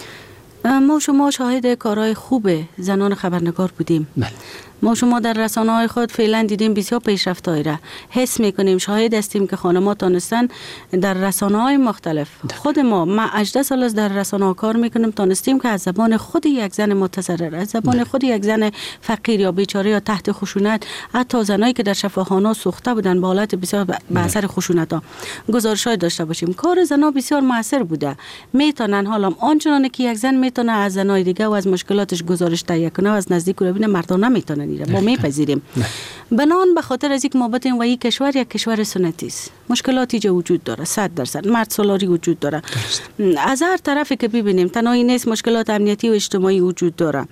S: ما شما شاهد کارهای خوب زنان خبرنگار بودیم. بله. ما شما در رسانه‌های خود فعلا دیدیم بسیار پیشرفت‌هایی را حس می‌کنیم، شاهد هستیم که خانم‌ها تانستن در رسانه‌های مختلف. خود ما ما هجده سال از در رسانه‌ها کار می‌کنیم، تانستیم که از زبان خود یک زن متضرر، از زبان خود یک زن فقیر یا بیچاره یا تحت خشونت، حتی زنایی که در شفاخانه‌ها سوخته بودن با حالت بسیار به اثر خشونت‌ها، گزارش‌های داشته باشیم. کار زن‌ها بسیار موثر بوده. میتونن حالا آنچنانی که یک زن میتونه از زنای دیگه و از مشکلاتش گزارش تهیه کنه و از نزدیک رو ببینه، مردان نمیتونن. ما میپذیریم. بنان به خاطر از اینکه ما بتیم و این کشور یک کشور سنتی است، مشکلاتی جو وجود داره، صد درصد مرد سالاری وجود داره. از هر طرفی که ببینیم تنهایی نیست، مشکلات امنیتی و اجتماعی وجود داره.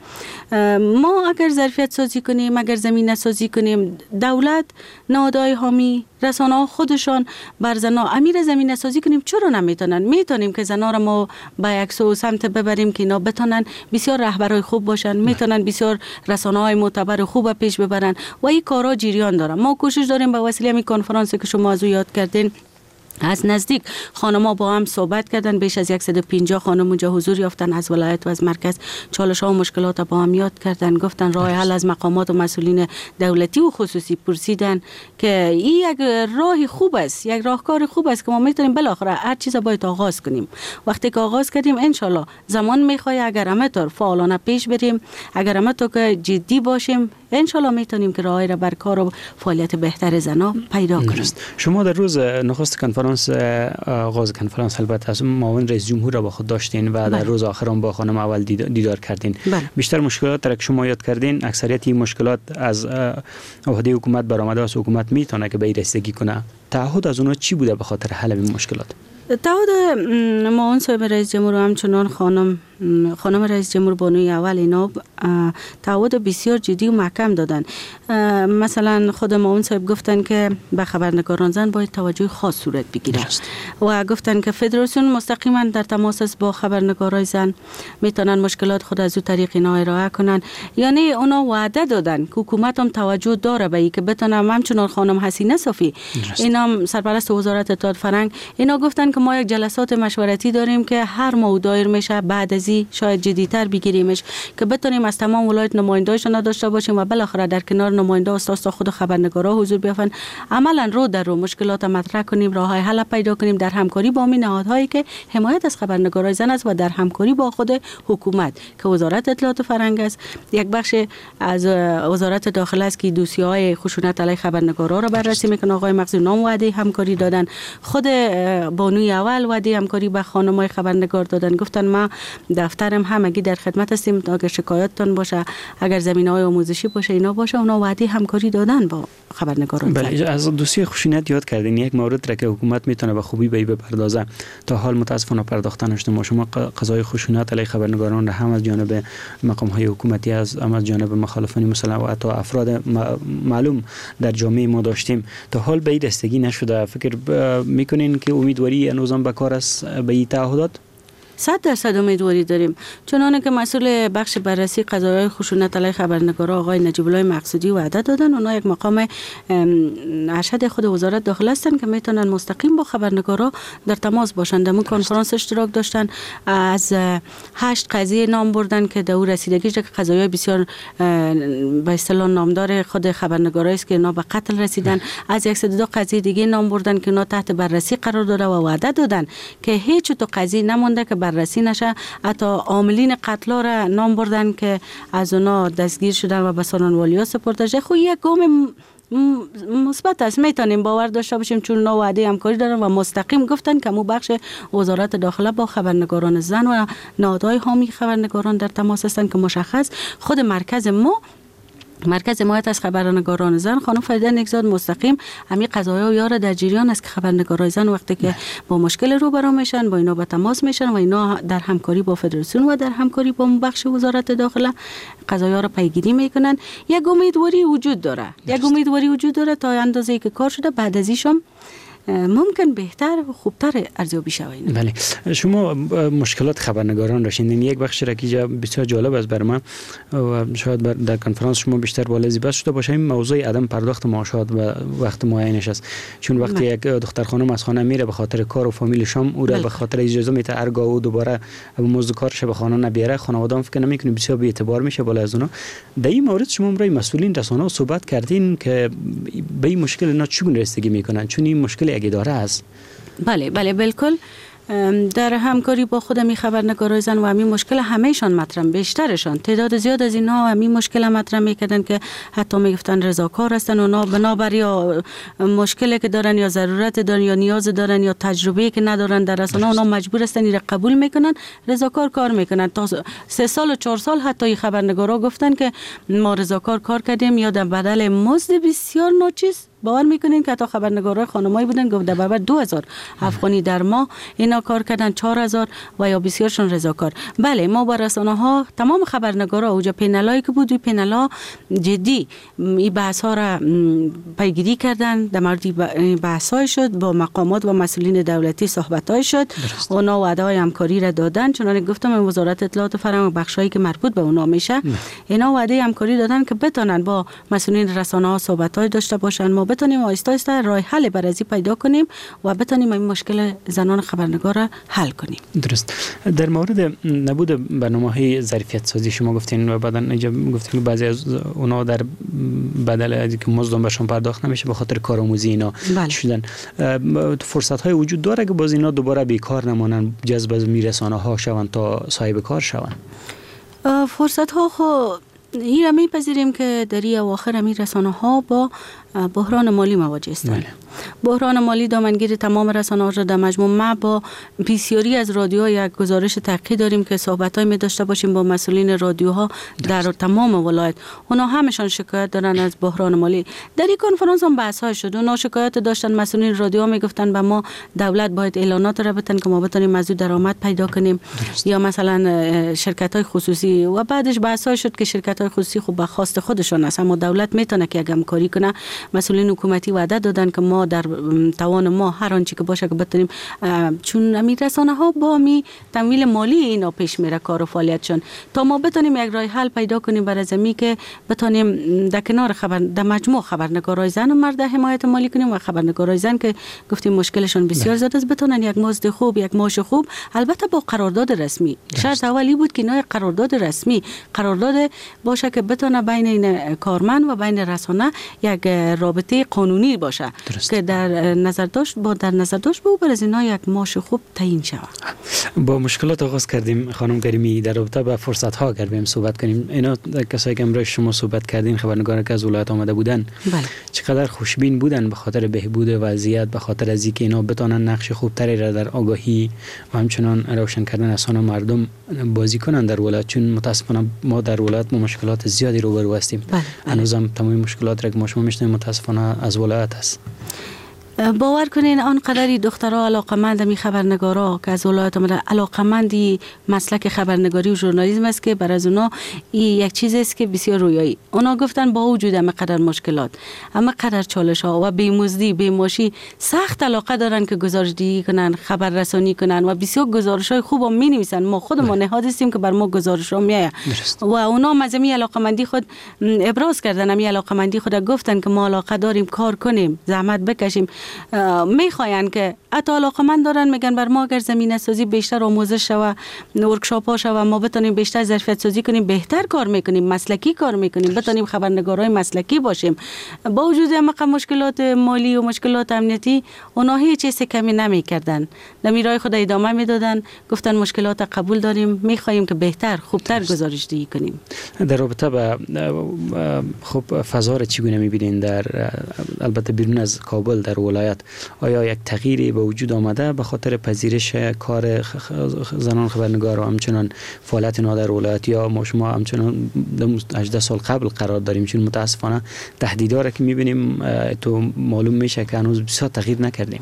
S: ما اگر ظرفیت سازی کنیم، اگر زمینه سازی کنیم، دولت، نهادهای حامی، رسانه‌ها خودشان بر زنها امیر زمینه سازی کنیم، چرا نمیتونن؟ میتونیم که زنها را ما به یک سو سمت ببریم که اینا بتونن بسیار رهبرای خوب باشن، میتونن بسیار رسانه‌های معتبر خوب پیش ببرن و این کارا جریان داره. ما کوشش داریم به وسیله همین کنفرانسی که شما از او یاد کردین از نزدیک خانم‌ها با هم صحبت کردن. بیش از صد و پنجاه خانم اونجا حضور یافتن از ولایت و از مرکز، چالش‌ها و مشکلات با هم یاد کردن، گفتن راه حل از مقامات و مسئولین دولتی و خصوصی پرسیدن که این یک راه خوب است، یک راهکار خوب است که ما میتونیم بالاخره هر چیز باید آغاز کنیم. وقتی که آغاز کردیم ان شاءالله زمان میخواد اگر همه طور فعالانه پیش بریم، اگر همه طور که جدی باشیم، ان شاءالله میتونیم که راهی را بر کار و فعالیت بهتر زنان پیدا کنیم.
R: شما در روز نخست کنفرانس آغاز کنفرانس البته از معاون رئیس جمهور را با خود داشتین و در روز آخرام با خانم اول دیدار کردین. بله. بیشتر مشکلات را که شما یاد کردین، اکثریت این مشکلات از عهده حکومت برآمده است، حکومت میتونه که به این رسیدگی کنه. تعهد از اونها چی بوده به خاطر حل این مشکلات؟
S: تعهد معاون صاحب رئیس جمهور و همچنان خانم خانم رئیس جمهور بانوی اول اینا تعهد بسیار جدی و محکم دادن. مثلا خود معاون صاحب گفتن که به خبرنگاران زن باید توجه خاص صورت بگیره و گفتن که فدراسیون مستقیما در تماس است با خبرنگارای زن، میتونن مشکلات خود از او طریق اینا ارائه کنن. یعنی اونا وعده دادن که حکومت هم توجه داره به اینکه بتونن، همچنان خانم حسینه صافی اینا سرپرست وزارت اطلاعات فرهنگ، اینا گفتن که ما یک جلسات مشورتی داریم که هر ماه دایر میشه، بعد از این شاید جدی‌تر بگیریمش که بتونیم از تمام ولایت نماینده‌شون داشته باشیم و بالاخره در کنار نماینده اساس خود خبرنگارا حضور بیافن، عملاً رو در رو مشکلات مطرح کنیم، راه‌های حل پیدا کنیم در همکاری با این نهادهایی که حمایت از خبرنگارای زن است و در همکاری با خود حکومت که وزارت اطلاعات فرهنگ است، یک بخش از وزارت داخله است که دوسیه‌های خشونت علیه خبرنگارا را بررسی میکنه. آقای مخزون نام وعده همکاری دادن، خود بانوی اول وعده همکاری به خانم‌های خبرنگار دادن، گفتن ما دفترم همگی در خدمت هستیم، اگر شکایتتون باشه، اگر زمینه‌های آموزشی باشه اینا باشه، اونا وعده همکاری دادن با خبرنگاران.
R: بله، از دوسیه خشونت یاد کردین، یک مورد را که حکومت میتونه به خوبی به بپردازه تا حال متاسفانه پرداخته نشده. ما شما قضای خشونت علیه خبرنگاران را هم از جانب مقام‌های حکومتی از هم از جانب مخالفان مسلح و حتی افراد معلوم در جامعه ما داشتیم، تا حال به این رسیدگی نشده. فکر میکنین که امیدواری هنوزم به کار است به این تعهدات؟
S: صد درصد امیدواری داریم، چنانه که مسئول بخش بررسی قضایای خشونت علیه خبرنگارا آقای نجیب الله مقصودی وعده دادن. اونا یک مقام ارشد خود وزارت داخله هستن که میتونن مستقیم با خبرنگارا در تماس باشن. در کنفرانس اشتراک داشتن، از هشت قضیه نام بردن که در رسیدگیش که قضایای بسیار به اصطلاح نامدار خود خبرنگارا است که اینا به قتل رسیدن. از صد و دو قضیه دیگه نام بردن که اینا تحت بررسی قرار داره و وعده دادن که هیچ تو قضیه نمونده که بررسی نشه. حتی عاملین قتل را نام بردن که از اونا دستگیر شدن و به سالن والیا سپرده شده. خب یک گام مثبت است، میتونیم باور داشته باشیم چون اونا وعده همکاری دارن و مستقیم گفتن که مو بخش وزارت داخله با خبرنگاران زن و نهادهای حامی خبرنگاران در تماس هستند که مشخص خود مرکز ما مرکز حمایت از خبرنگاران زن خانم فریده نگزاد مستقیم همین قضایا و یار در جریان است که خبرنگارای زن وقتی که با مشکل روبرو میشن با اینا به تماس میشن و اینا در همکاری با فدراسیون و در همکاری با بخش وزارت داخله قضایا را پیگیری میکنن. یک امیدواری وجود داره، یک امیدواری وجود داره تا اندازه‌ای که کار شده. بعد از ایشم ممکن بهتر و خوبتر ارزیابی شود.
R: بله، شما مشکلات خبرنگاران داشتین. یک بخش را که بسیار جالب است برای من و شاید در کنفرانس شما بیشتر بالا زیبا شده باشه، این موضوع عدم پرداخت معاشات و وقت معینش است. چون وقتی یک دختر خانم از خانه میره به خاطر کار و فامیل شام، او را به خاطر اجازه میته ارگا و دوباره مزد کارش به خانه نبیاره، خانواده هم فکر نمیکنه بسیار بی اعتبار میشه بالا از اونا. در این مورد شما برای مسئولین رسانه صحبت کردین که به این مشکل اینا چگونه رسیدگی میکنن؟ چون این مشکل یک اداره است.
S: بله بله بالکل. در همکاری با خود می خبرنگارای زن و همین مشکل همهشان مطرح، بیشترشان تعداد زیاد از اینها همین مشکل مطرح میکردن که حتی میگفتن رضاکار هستن، اونا بنابر یا مشکلی که دارن یا ضرورت دارن یا نیاز دارن یا تجربه‌ای که ندارن در رسانه، اونا مجبور هستن این قبول میکنن، رضاکار کار میکنن. تا سه سال و چهار سال حتی خبرنگارا گفتن که ما رضاکار کار کردیم یا در بدل مزد بسیار ناچیز. باور میکنین که حتی خبرنگارای خانمایی بودن که در برابر دو هزار افغانی در ماه اینا کار کردن، چهار هزار و یا بسیارشون رضاکار. بله، ما با رسانه ها تمام خبرنگارا اوجا پینلایی که بود، پینلا جدی این بحث ها را پیگیری کردن، در مورد بحث های شد، با مقامات و مسئولین دولتی صحبت های شد، اونا وعده های همکاری را دادن. چون گفتم وزارت اطلاعات و فرهنگ بخشایی که مربوط به اونا میشه، اینا وعده همکاری دادن که بتونن با مسئولین رسانه ها صحبت های داشته باشن، ما بتونیم آهسته آهسته راه حل برای پیدا کنیم و بتونیم این مشکل زنان خبرنگار را حل کنیم.
R: درست. در مورد نبود برنامه‌های ظرفیت سازی شما گفتین و بعداً اینجا گفتین که بعضی از اونا در بدل از اینکه مزد بهشون پرداخت نمیشه به خاطر کارآموزی اینا بله. شدن. فرصت‌های وجود داره که باز اینا دوباره بیکار نمونن، جذب از میرسانه‌ها شوند تا صاحب کار شوند؟
S: فرصت‌ها خو این را میپذیریم که در این اواخر می رسانه ها با بحران مالی مواجه هستند. بحران مالی دامنگیر تمام رسانه ها را در مجموع. ما با بسیاری از رادیوها یک گزارش تحقیقی داریم که صحبت‌های می داشته باشیم با مسئولین رادیوها در تمام ولایت. اونا همشان شکایت دارن از بحران مالی. در این کنفرانس هم بحث‌ها شد. اونا شکایت داشتن، مسئولین رادیوها میگفتن به ما دولت باید اعلانات را بتن که ما بتونیم از درآمد پیدا کنیم درست. یا مثلا شرکت‌های خصوصی. و بعدش بحث‌ها شد که شرکت‌های خصوصی خب به خواست خودشون است، اما دولت میتونه که همکاری کنه. مسئولین حکومتی وعده دادن که ما در توان ما هر آنچه که باشه که بتونیم، چون امید رسانه ها با می تمویل مالی اینا پیش میره کار و فعالیتشون، تا ما بتونیم یک راه حل پیدا کنیم برای زمین که بتونیم در کنار خبر در مجموع خبرنگارای زن و مرد حمایت مالی کنیم و خبرنگارای زن که گفتیم مشکلشون بسیار زیاد است بتونن یک مزد خوب، یک معاش خوب، البته با قرارداد رسمی. شرط اولی بود که اینا قرارداد رسمی قرارداد باشه که بتونه بین این کارمند و بین رسانه یک رابطه قانونی باشه درست. که در نظر داشت با در نظر داشت به برای اینا یک معاش خوب تعیین شود.
R: با مشکلات آغاز کردیم خانم کریمی، در رابطه با فرصت ها کردیم صحبت کنیم. اینا کسایی که امروز شما صحبت کردین، خبرنگاران که از ولایت آمده بودن، بله. چقدر خوشبین بودن به خاطر بهبود وضعیت، به خاطر از اینکه اینا بتونن نقش خوبتری را در آگاهی و همچنان روشن کردن اذهان مردم بازی کنن در ولایت. چون متاسفانه ما در ولایت ما مشکلات زیادی روبرو هستیم. بله. هنوزم تمام مشکلات را که ما شما میشنویم متاسفانه از ولایت است.
S: باور کنین آنقدری دخترها علاقمند می خبرنگارا که از ولایت آمده علاقمندی مسلک خبرنگاری و ژورنالیسم است که برای اونا این یک چیز است که بسیار رویایی. اونا گفتن با وجود همه قدر مشکلات، همه قدر چالش ها و بیمزدی بیماشی، سخت علاقه دارن که گزارش‌دهی کنن، خبر رسانی کنن و بسیار گزارش های خوب هم می نویسن. ما خودمون نهاد هستیم که بر ما گزارش ها میایه و اونا مزمی علاقمندی خود ابراز کردن، همین علاقمندی خود گفتن که ما علاقه داریم کار کنیم، زحمت بکشیم. میخواین که حتی علاقمند دارن، میگن بر ما اگر زمینه سازی بیشتر آموزش و ورکشاپ ها و ما بتونیم بیشتر ظرفیت سازی کنیم، بهتر کار میکنیم، مسلکی کار میکنیم، بتونیم خبرنگارای مسلکی باشیم. با وجود همه مشکلات مالی و مشکلات امنیتی اونا هیچ چیز کمی نمیکردن، نمیرای خود ادامه میدادن، گفتن مشکلات قبول داریم، میخوایم که بهتر خوبتر گزارش‌دهی کنیم.
R: در رابطه با خب فضا را چگونه میبینین در البته بیرون از کابل در ولایت؟ آیا یک تغییری به وجود آمده به خاطر پذیرش کار زنان خبرنگار و همچنان فعالیت اینا در ولایت، یا ما شما همچنان هجده سال قبل قرار داریم؟ چون متاسفانه تهدیدها که میبینیم تو معلوم میشه که هنوز بسیار تغییر نکردیم.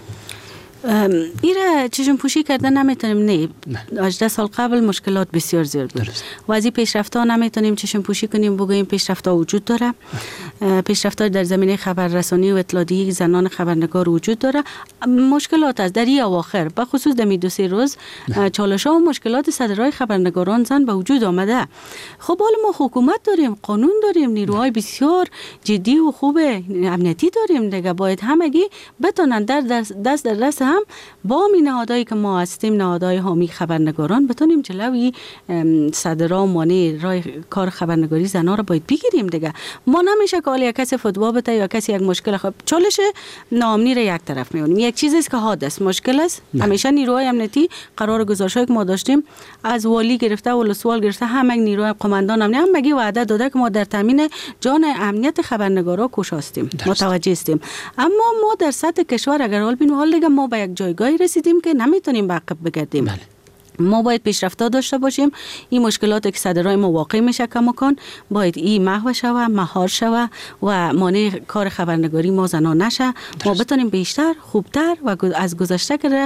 S: ایره چشم پوشی کردن نمیتونیم. نه هجده سال قبل مشکلات بسیار زیاد بود و از این پیشرفت‌ها نمیتونیم چشم پوشی کنیم بگوییم پیشرفت‌ها وجود داره. پیشرفت‌های در زمینه خبررسانی و اطلاعیه زنان خبرنگار وجود داره. مشکلات است در این اواخر به خصوص در دو سه روز چالش‌ها و مشکلات صدرهای خبرنگاران زن به وجود آمده. خب حالا ما حکومت داریم، قانون داریم، نیروهای بسیار جدی و خوب امنیتی داریم دیگه، باید همگی بتونن در دست در دست هم با می نهادهایی که ما هستیم، نهادهای حامی خبرنگاران، بتونیم جلوی صدرها و مانع رای کار خبرنگاری زنان رو باید بگیریم دیگه. ما نمیشه که حالا یک کسی فتوا بده یا کسی یک مشکل خب چالش ناامنی رو یک طرف میونیم. یک چیزی است که حادث مشکل است. همیشه نیروهای امنیتی قرار گزارشایی که ما داشتیم از والی گرفته و سوال گرفته همه نیروهای قماندان امنیتی هم مگی وعده داده که ما در تامین جان امنیت خبرنگارا کوشش هستیم، متوجه هستیم. اما ما در سطح کشور اگر حال ببینیم حال دیگه ما به یک جایگاهی رسیدیم که نمیتونیم به عقب بگردیم. بله. ما باید پیشرفت داشته باشیم. این مشکلات که صدرهای ما واقع میشه کماکان باید این محو شوه، مهار شوه و مانع کار خبرنگاری ما زنان نشه. ما بتونیم بیشتر، خوبتر و از گذشته که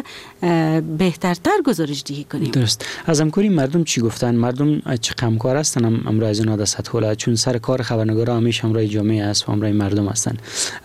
S: بهترتر گزارش دهی کنیم.
R: درست. از همکاری مردم چی گفتن؟ مردم چه غمکار هستن امروز از اینا دست حوله، چون سر کار خبرنگارا همیشه همراه جامعه است و همراه مردم هستن.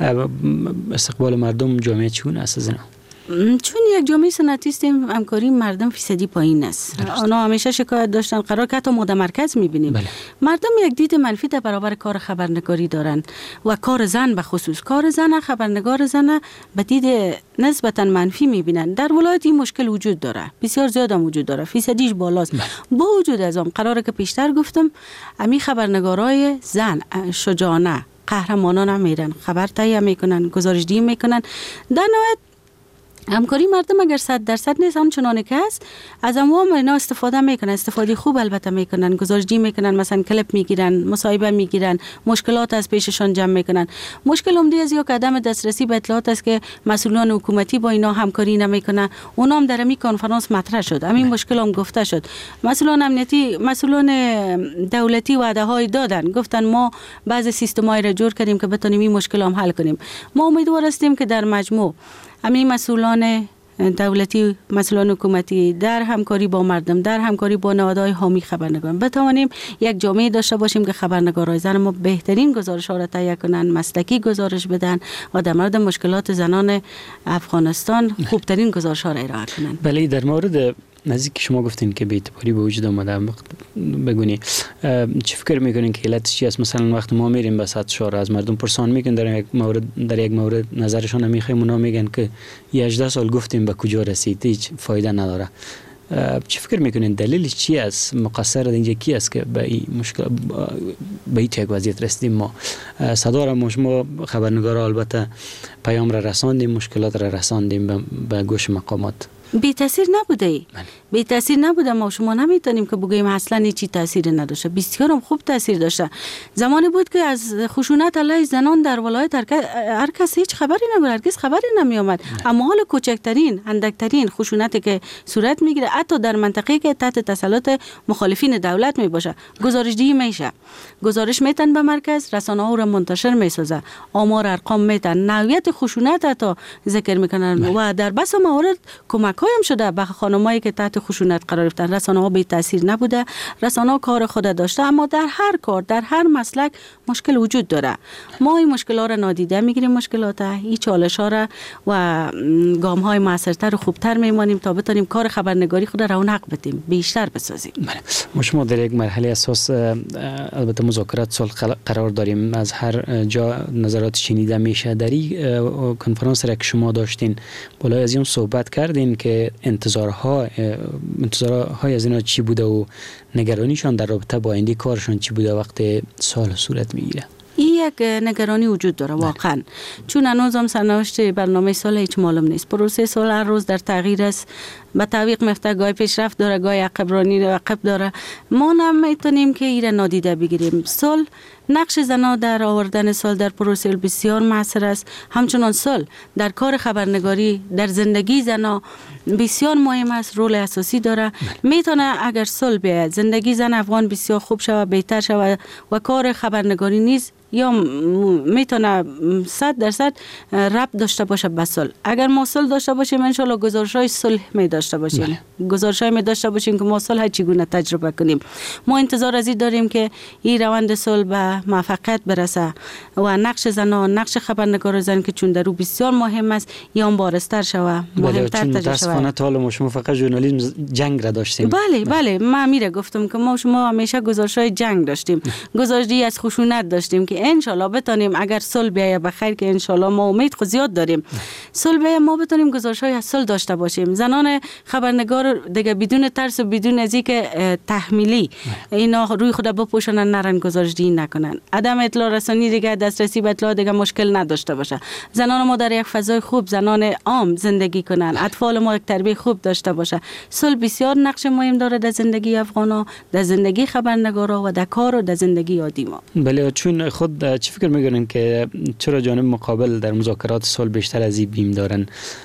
R: استقبال مردم جامعه چگونه است از اینا؟
S: چون یک جامعه سنتی هستیم، همکاری مردم فیصدی پایین است. آنها همیشه شکایت داشتن، قرار که حتی ماده مرکز میبینیم. بله. مردم یک دید منفی در برابر کار خبرنگاری دارن و کار زن به خصوص کار زن، خبرنگار زن به دید نسبتا منفی میبینن. در ولایت این مشکل وجود داره، بسیار زیاد هم وجود داره، فیصدیش بالاست. بله. با وجود از آن قراره که پیشتر گفتم امی خبرنگارای زن شجاعانه قهرمانانه میرن، خبر تهیه میکنن، گزارش دهی میکنن. در نهایت همکاری مردم اگر صد درصد نیست آنچنانی که است، از اموام اینا استفاده میکنن، استفاده خوب البته میکنن، گزارش‌دهی میکنن، مثلا کلیپ میگیرن، مصاحبه میگیرن، مشکلات از پیششان جمع میکنن. مشکل عمده از یا عدم دسترسی به اطلاعات است که مسئولان حکومتی با اینا همکاری نمیکنن. اونا هم در همین کنفرانس مطرح شد، همین مشکل هم گفته شد. مسئولان امنیتی، مسئولان دولتی وعده های دادن، گفتن ما بعضی سیستم‌های را جور کردیم که بتونیم این مشکل هم حل کنیم. ما امیدوار هستیم که در مجموع همین مسئولان دولتی، مسئولان حکومتی در همکاری با مردم، در همکاری با نهادهای حامی خبرنگاران بتوانیم یک جامعه داشته باشیم که خبرنگارای زن ما بهترین گزارش‌ها را تهیه کنند، مسلکی گزارش بدن و در مورد مشکلات زنان افغانستان خوبترین گزارش‌ها را ارائه کنند.
R: بله، در مورد نزدیک شما گفتین که بی‌اعتباری به وجود آمده، بگونی چی فکر میکنین که علتش چی است؟ مثلا وقتی ما میریم به سطح شورا از مردم پرسان میکنن در یک مورد در یک مورد نظرشون میخوایم، اونا میگن که هجده سال گفتیم به کجا رسید، هیچ فایده نداره. چی فکر میکنین دلیلش چی است؟ مقصر اینجا کی است که به این مشکل به این یک وضعیت رسیدیم؟ ما صدا را ما خبرنگارا البته پیام را رساندیم، مشکلات را رساندیم به گوش مقامات.
S: بی تاثیر نبوده ای. بی تاثیر نبوده. ما شما نمیتونیم که بگیم اصلا چی تاثیر نداشته، بسیار هم خوب تاثیر داشته. زمانی بود که از خشونت علیه زنان در ولایت هر کس هیچ خبری نبود، هرگز خبری نمی آمد. اما حال کوچکترین، اندکترین خشونتی که صورت میگیره حتی در منطقه‌ای که تحت تسلط مخالفین دولت می باشه، گزارش دهی میشه، گزارش میتن به مرکز، رسانه‌ها رو منتشر میسازه، آمار ارقام میتن، نوعیت خشونت تا ذکر میکنن و در بس موارد کمک هم شده به خانمایی که تحت خشونت قرار گرفتن. رسانه‌ها بی تاثیر نبوده، رسانه‌ها کار خود داشته، اما در هر کار، در هر مسلک مشکل وجود داره. ما این مشکلات را نادیده میگیریم، مشکلات این چالش‌ها را و گام‌های موثرتر و خوبتر میمانیم تا بتونیم کار خبرنگاری خود را رونق بدیم، بیشتر بسازیم.
R: ما شما در یک مرحله اساس البته مذاکرات صلح قرار داریم، از هر جا نظرات شنیده میشه. در این کنفرانس را که شما داشتین بالای از این صحبت کردین که انتظارها انتظارهای از اینا چی بوده و نگرانیشان در رابطه با آینده کارشان چی بوده وقتی سال صورت میگیره؟
S: این یک نگرانی وجود داره واقعا، چون هنوز هم سرنوشت برنامه سال هیچ معلوم نیست. پروسه سال هر روز در تغییر است، با تعویق میفته، گاهی پیشرفت داره، گاهی عقبرانی عقب داره. ما نمیتونیم که این نادیده بگیریم. سال نقش زنان در آوردن سال در پروسه بسیار موثر است. همچنان سال در کار خبرنگاری در زندگی زنان بسیار مهم است، رول اساسی داره. میتونه اگر سال بیاید زندگی زن افغان بسیار خوب شود، بهتر شود و کار خبرنگاری نیز یا میتونه صد درصد ربط داشته باشه به صلح. اگر ما صلح داشته باشیم ان شاء الله گزارش‌های صلح می داشته باشیم، گزارش های می داشته باشیم که ما صلح چگونه تجربه کنیم. ما انتظار از این داریم که این روند صلح به موفقیت برسه و نقش زنان، نقش خبرنگار زن که چون در او بسیار مهم است یا بارستر شوه، مهمتر تجربه شوه.
R: تا ما شما فقط ژورنالیسم جنگ را داشتیم.
S: بله بله، من میره گفتم که ما شما همیشه گزارش های جنگ داشتیم، گزارشی از خشونت داشتیم که ان شاء الله بتونیم اگر صلح بیاید بخیر، که ان شاء الله ما امید خود زیاد داریم صلح بیاید، ما بتونیم گزارش های از صلح داشته باشیم. زنان خبرنگار دیگه بدون ترس و بدون از اینکه تحمیلی اینا روی خود بپوشونن نرن گزارش دی نکنن. عدم اطلاع رسانی دیگه، دسترسی به اطلاع دیگه مشکل نداشته باشه. زنان ما در یک فضای خوب، زنان عام زندگی کنن، اطفال ما یک تربیت خوب داشته باشه. صلح بسیار نقش مهم داره در زندگی افغانا، در زندگی خبرنگارا و در کار و در زندگی عادی ما.
R: بله، چون خود چی فکر میکنین که چرا جانب مقابل در مذاکرات صلح بیشتر از این بیم دارن؟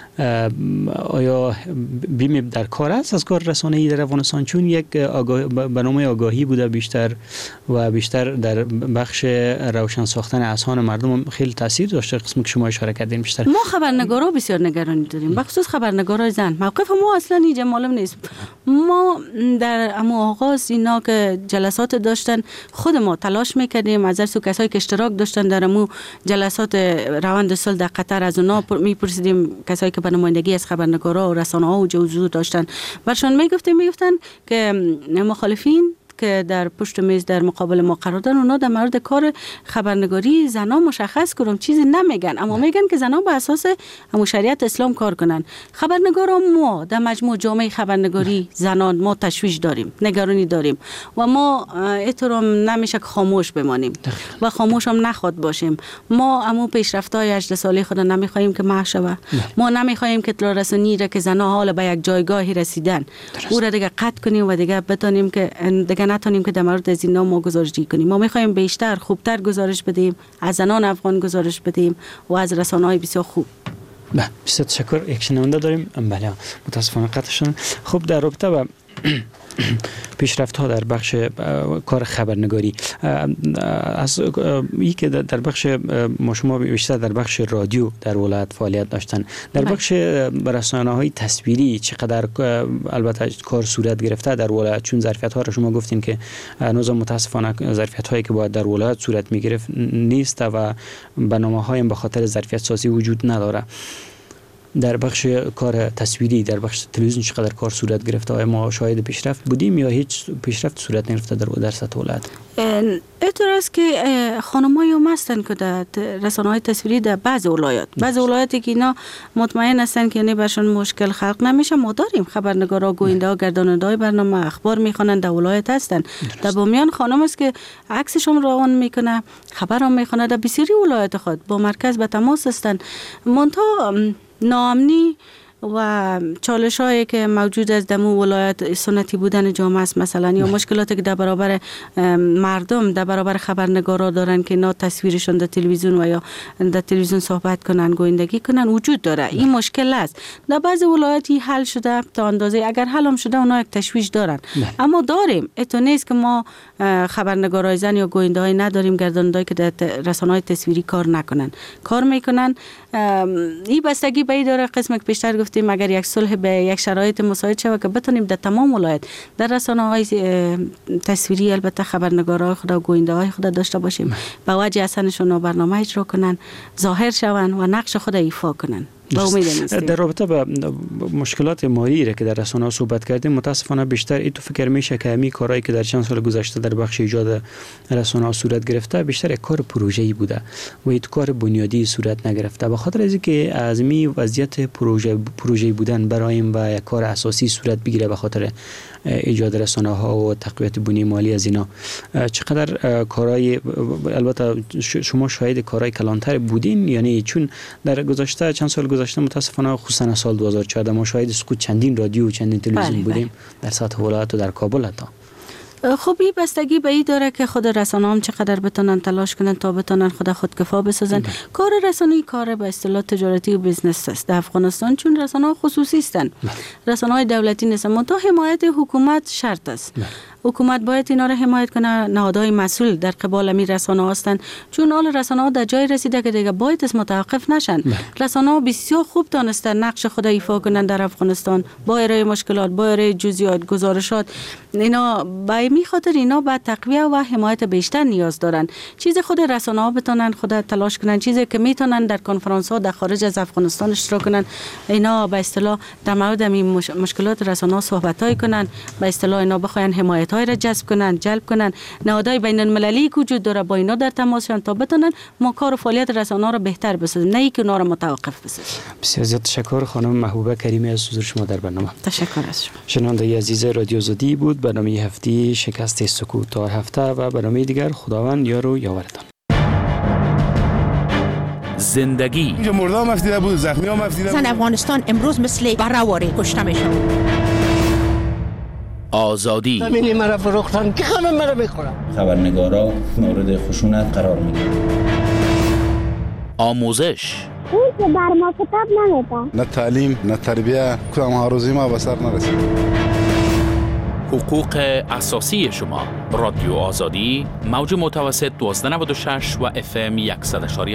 R: آیا بیم در کار است از کار رسانه‌ای در افغانستان؟ چون یک آگاه برنامه آگاهی بوده بیشتر و بیشتر در بخش روشن ساختن اذهان مردم خیلی تاثیر داشته، قسمی که شما اشاره کردین بیشتر.
S: ما خبرنگارا بسیار نگرانی داریم، بخصوص خبرنگارای زن. موقف ما اصلا اینجا معلوم نیست. ما در امو آغاز اینا که جلسات داشتن، خود ما تلاش میکردیم از سو کسایی که اشتراک داشتن در امو جلسات روند صلح در قطر، از اونا میپرسیدیم، کسایی که به نمایندگی از خبرنگارا و رسانه‌ها و حضور داشتن، برشان میگفتیم میگفتن که مخالفین که در پشت میز در مقابل ما قرار دارن، اونا در مورد کار خبرنگاری زنا مشخص کنم چیزی نمیگن، اما میگن که زنا به اساس همون شریعت اسلام کار کنن. خبرنگارا ما در مجموع جامعه خبرنگاری زنان ما تشویش داریم، نگرانی داریم و ما احترام نمیشه که خاموش بمانیم و خاموش هم نخواد باشیم. ما همون پیشرفت‌های هجده ساله خود نمیخوایم که محو شوه. ما نمیخوایم که اطلاع رسانی را که زنا حالا به یک جایگاهی رسیدن او را دیگه قطع کنیم و دیگه بتونیم که دیگه نتونیم که در مورد از اینا ما گزارش کنیم. ما میخوایم بیشتر خوبتر گزارش بدیم، از زنان افغان گزارش بدیم و از رسانه‌های بسیار خوب.
R: بله، بسیار تشکر. یک شنونده داریم. بله، متاسفانه قطع شدن. خب در رابطه با پیشرفت ها در بخش کار خبرنگاری، از این که در بخش ما شما بیشتر در بخش رادیو در ولایت فعالیت داشتن، در بخش رسانه های تصویری چقدر البته کار صورت گرفته در ولایت؟ چون ظرفیت ها را شما گفتین که هنوز متاسفانه ظرفیت هایی که باید در ولایت صورت می گرفت نیست و برنامه های به خاطر ظرفیت سازی وجود نداره. در بخش کار تصویری در بخش تلویزیون چقدر کار صورت گرفته؟ آیا ما شاهد پیشرفت بودیم یا هیچ پیشرفت صورت نگرفته در در سطح ولایت؟
S: اعتراض که خانم‌های هم هستن که در رسانه‌های تصویری در بعض ولایات بعض ولایاتی که اینا مطمئن هستن که یعنی برشون مشکل خلق نمیشه. ما داریم خبرنگارا، گوینده، گرداننده برنامه اخبار میخونن در ولایت هستن. در بامیان خانم است که عکسشون روان میکنه، خبرام میخونه. در بسیاری ولایات خود با مرکز به تماس هستن. منتها ناامنی و چالش هایی که موجود است در ولایت سنتی بودن جامعه است مثلا، یا مشکلاتی که در برابر مردم در برابر خبرنگارا دارن که اینا تصویرشون در تلویزیون و یا در تلویزیون صحبت کنن، گویندگی کنن، وجود داره. این مشکل است. در بعضی ولایاتی حل شده تا اندازه، اگر حل هم شده اونا یک تشویش دارن. اما داریم، اتو نیست که ما خبرنگارای زن یا گوینده‌ای نداریم، گرداننده‌ای که در رسانه‌های تصویری کار نکنن، کار میکنن. این بستگی به این داره، قسم که بیشتر گفتیم اگر یک صلح به یک شرایط مساعد شود که بتونیم در تمام ولایت در رسانه‌های تصویری البته خبرنگارای خود و گوینده‌های خود داشته باشیم، به وجه اصلشون برنامه اجرا کنن، ظاهر شون و نقش خود ایفا کنن.
R: در رابطه با مشکلات مالی را که در رسانه‌ها صحبت کردیم، متاسفانه بیشتر این تو فکر میشه که همین کارهایی که در چند سال گذشته در بخش ایجاد رسانه‌ها صورت گرفته بیشتر یک کار پروژه‌ای بوده و این کار بنیادی صورت نگرفته. به خاطر اینکه از می وضعیت پروژه پروژه‌ای بودن برایم و یک کار اساسی صورت بگیره به خاطر ایجاد رسانه‌ها و تقویت بنیه مالی از اینا، چقدر کارهای البته شما شاهد کارهای کلانتر بودین؟ یعنی چون در گذشته چند سال گذشته متاسفانه خصوصا سال دو هزار و چهارده ما شاهد سقوط چندین رادیو و چندین تلویزیون بودیم در سطح ولایت و در کابل حتی.
S: خب این بستگی به این داره که خود رسانه هم چقدر بتونن تلاش کنن تا بتونن خود خودکفا بسازن. ده. کار رسانه‌ای کار به اصطلاح تجارتی و بیزنس است در افغانستان، چون رسانه‌ها خصوصی هستند، رسانه‌های دولتی نیستن. منتها حمایت حکومت شرط است. ده. حکومت باید اینا را حمایت کنه. نهادهای مسئول در قبال می رسانه هستند، چون حال رسانه ها در جای رسیده که دیگه باید از متوقف نشن. رسانه ها بسیار خوب دانستن نقش خود ایفا کنن در افغانستان با ارائه مشکلات، با ارائه جزئیات، گزارشات. اینا به می خاطر اینا به تقویه و حمایت بیشتر نیاز دارن. چیز خود رسانه ها بتونن خود تلاش کنن، چیزی که میتونن در کنفرانس ها در خارج از افغانستان اشتراک کنن. اینا به اصطلاح در مورد این مش... مشکلات رسانه ها صحبت های کنن، به اصطلاح اینا بخواین حمایت های را جذب کنن، جلب کنن. نهادهای بین المللی که وجود داره با اینا در تماس شن تا بتونن ما کار و فعالیت رسانه ها را بهتر بسازیم، نه اینکه اونا را متوقف بسازیم.
R: بسیار زیاد تشکر خانم محبوبه کریمی از حضور شما در برنامه.
S: تشکر از شما.
R: شنونده عزیز رادیو آزادی بود برنامه هفته شکست سکوت تا هفته و برنامه دیگر. خداوند یار و یاورتان.
B: زندگی
T: اینجا مرده هم افتیده بود، زخمی هم افتیده بود.
U: زن افغانستان امروز مثل برهواری کشته میشن.
B: آزادی
V: زمینی مرا فروختن که همه مرا میخورن.
W: خبرنگارا مورد خشونت قرار میگیرن.
B: آموزش
X: اون که بر ما کتاب نمیدن.
T: نه تعلیم نه تربیه، کدام هاروزی ما به سر نرسید.
B: حقوق اساسی شما. رادیو آزادی موج متوسط دوازده نود و شش و اف ام صد و شش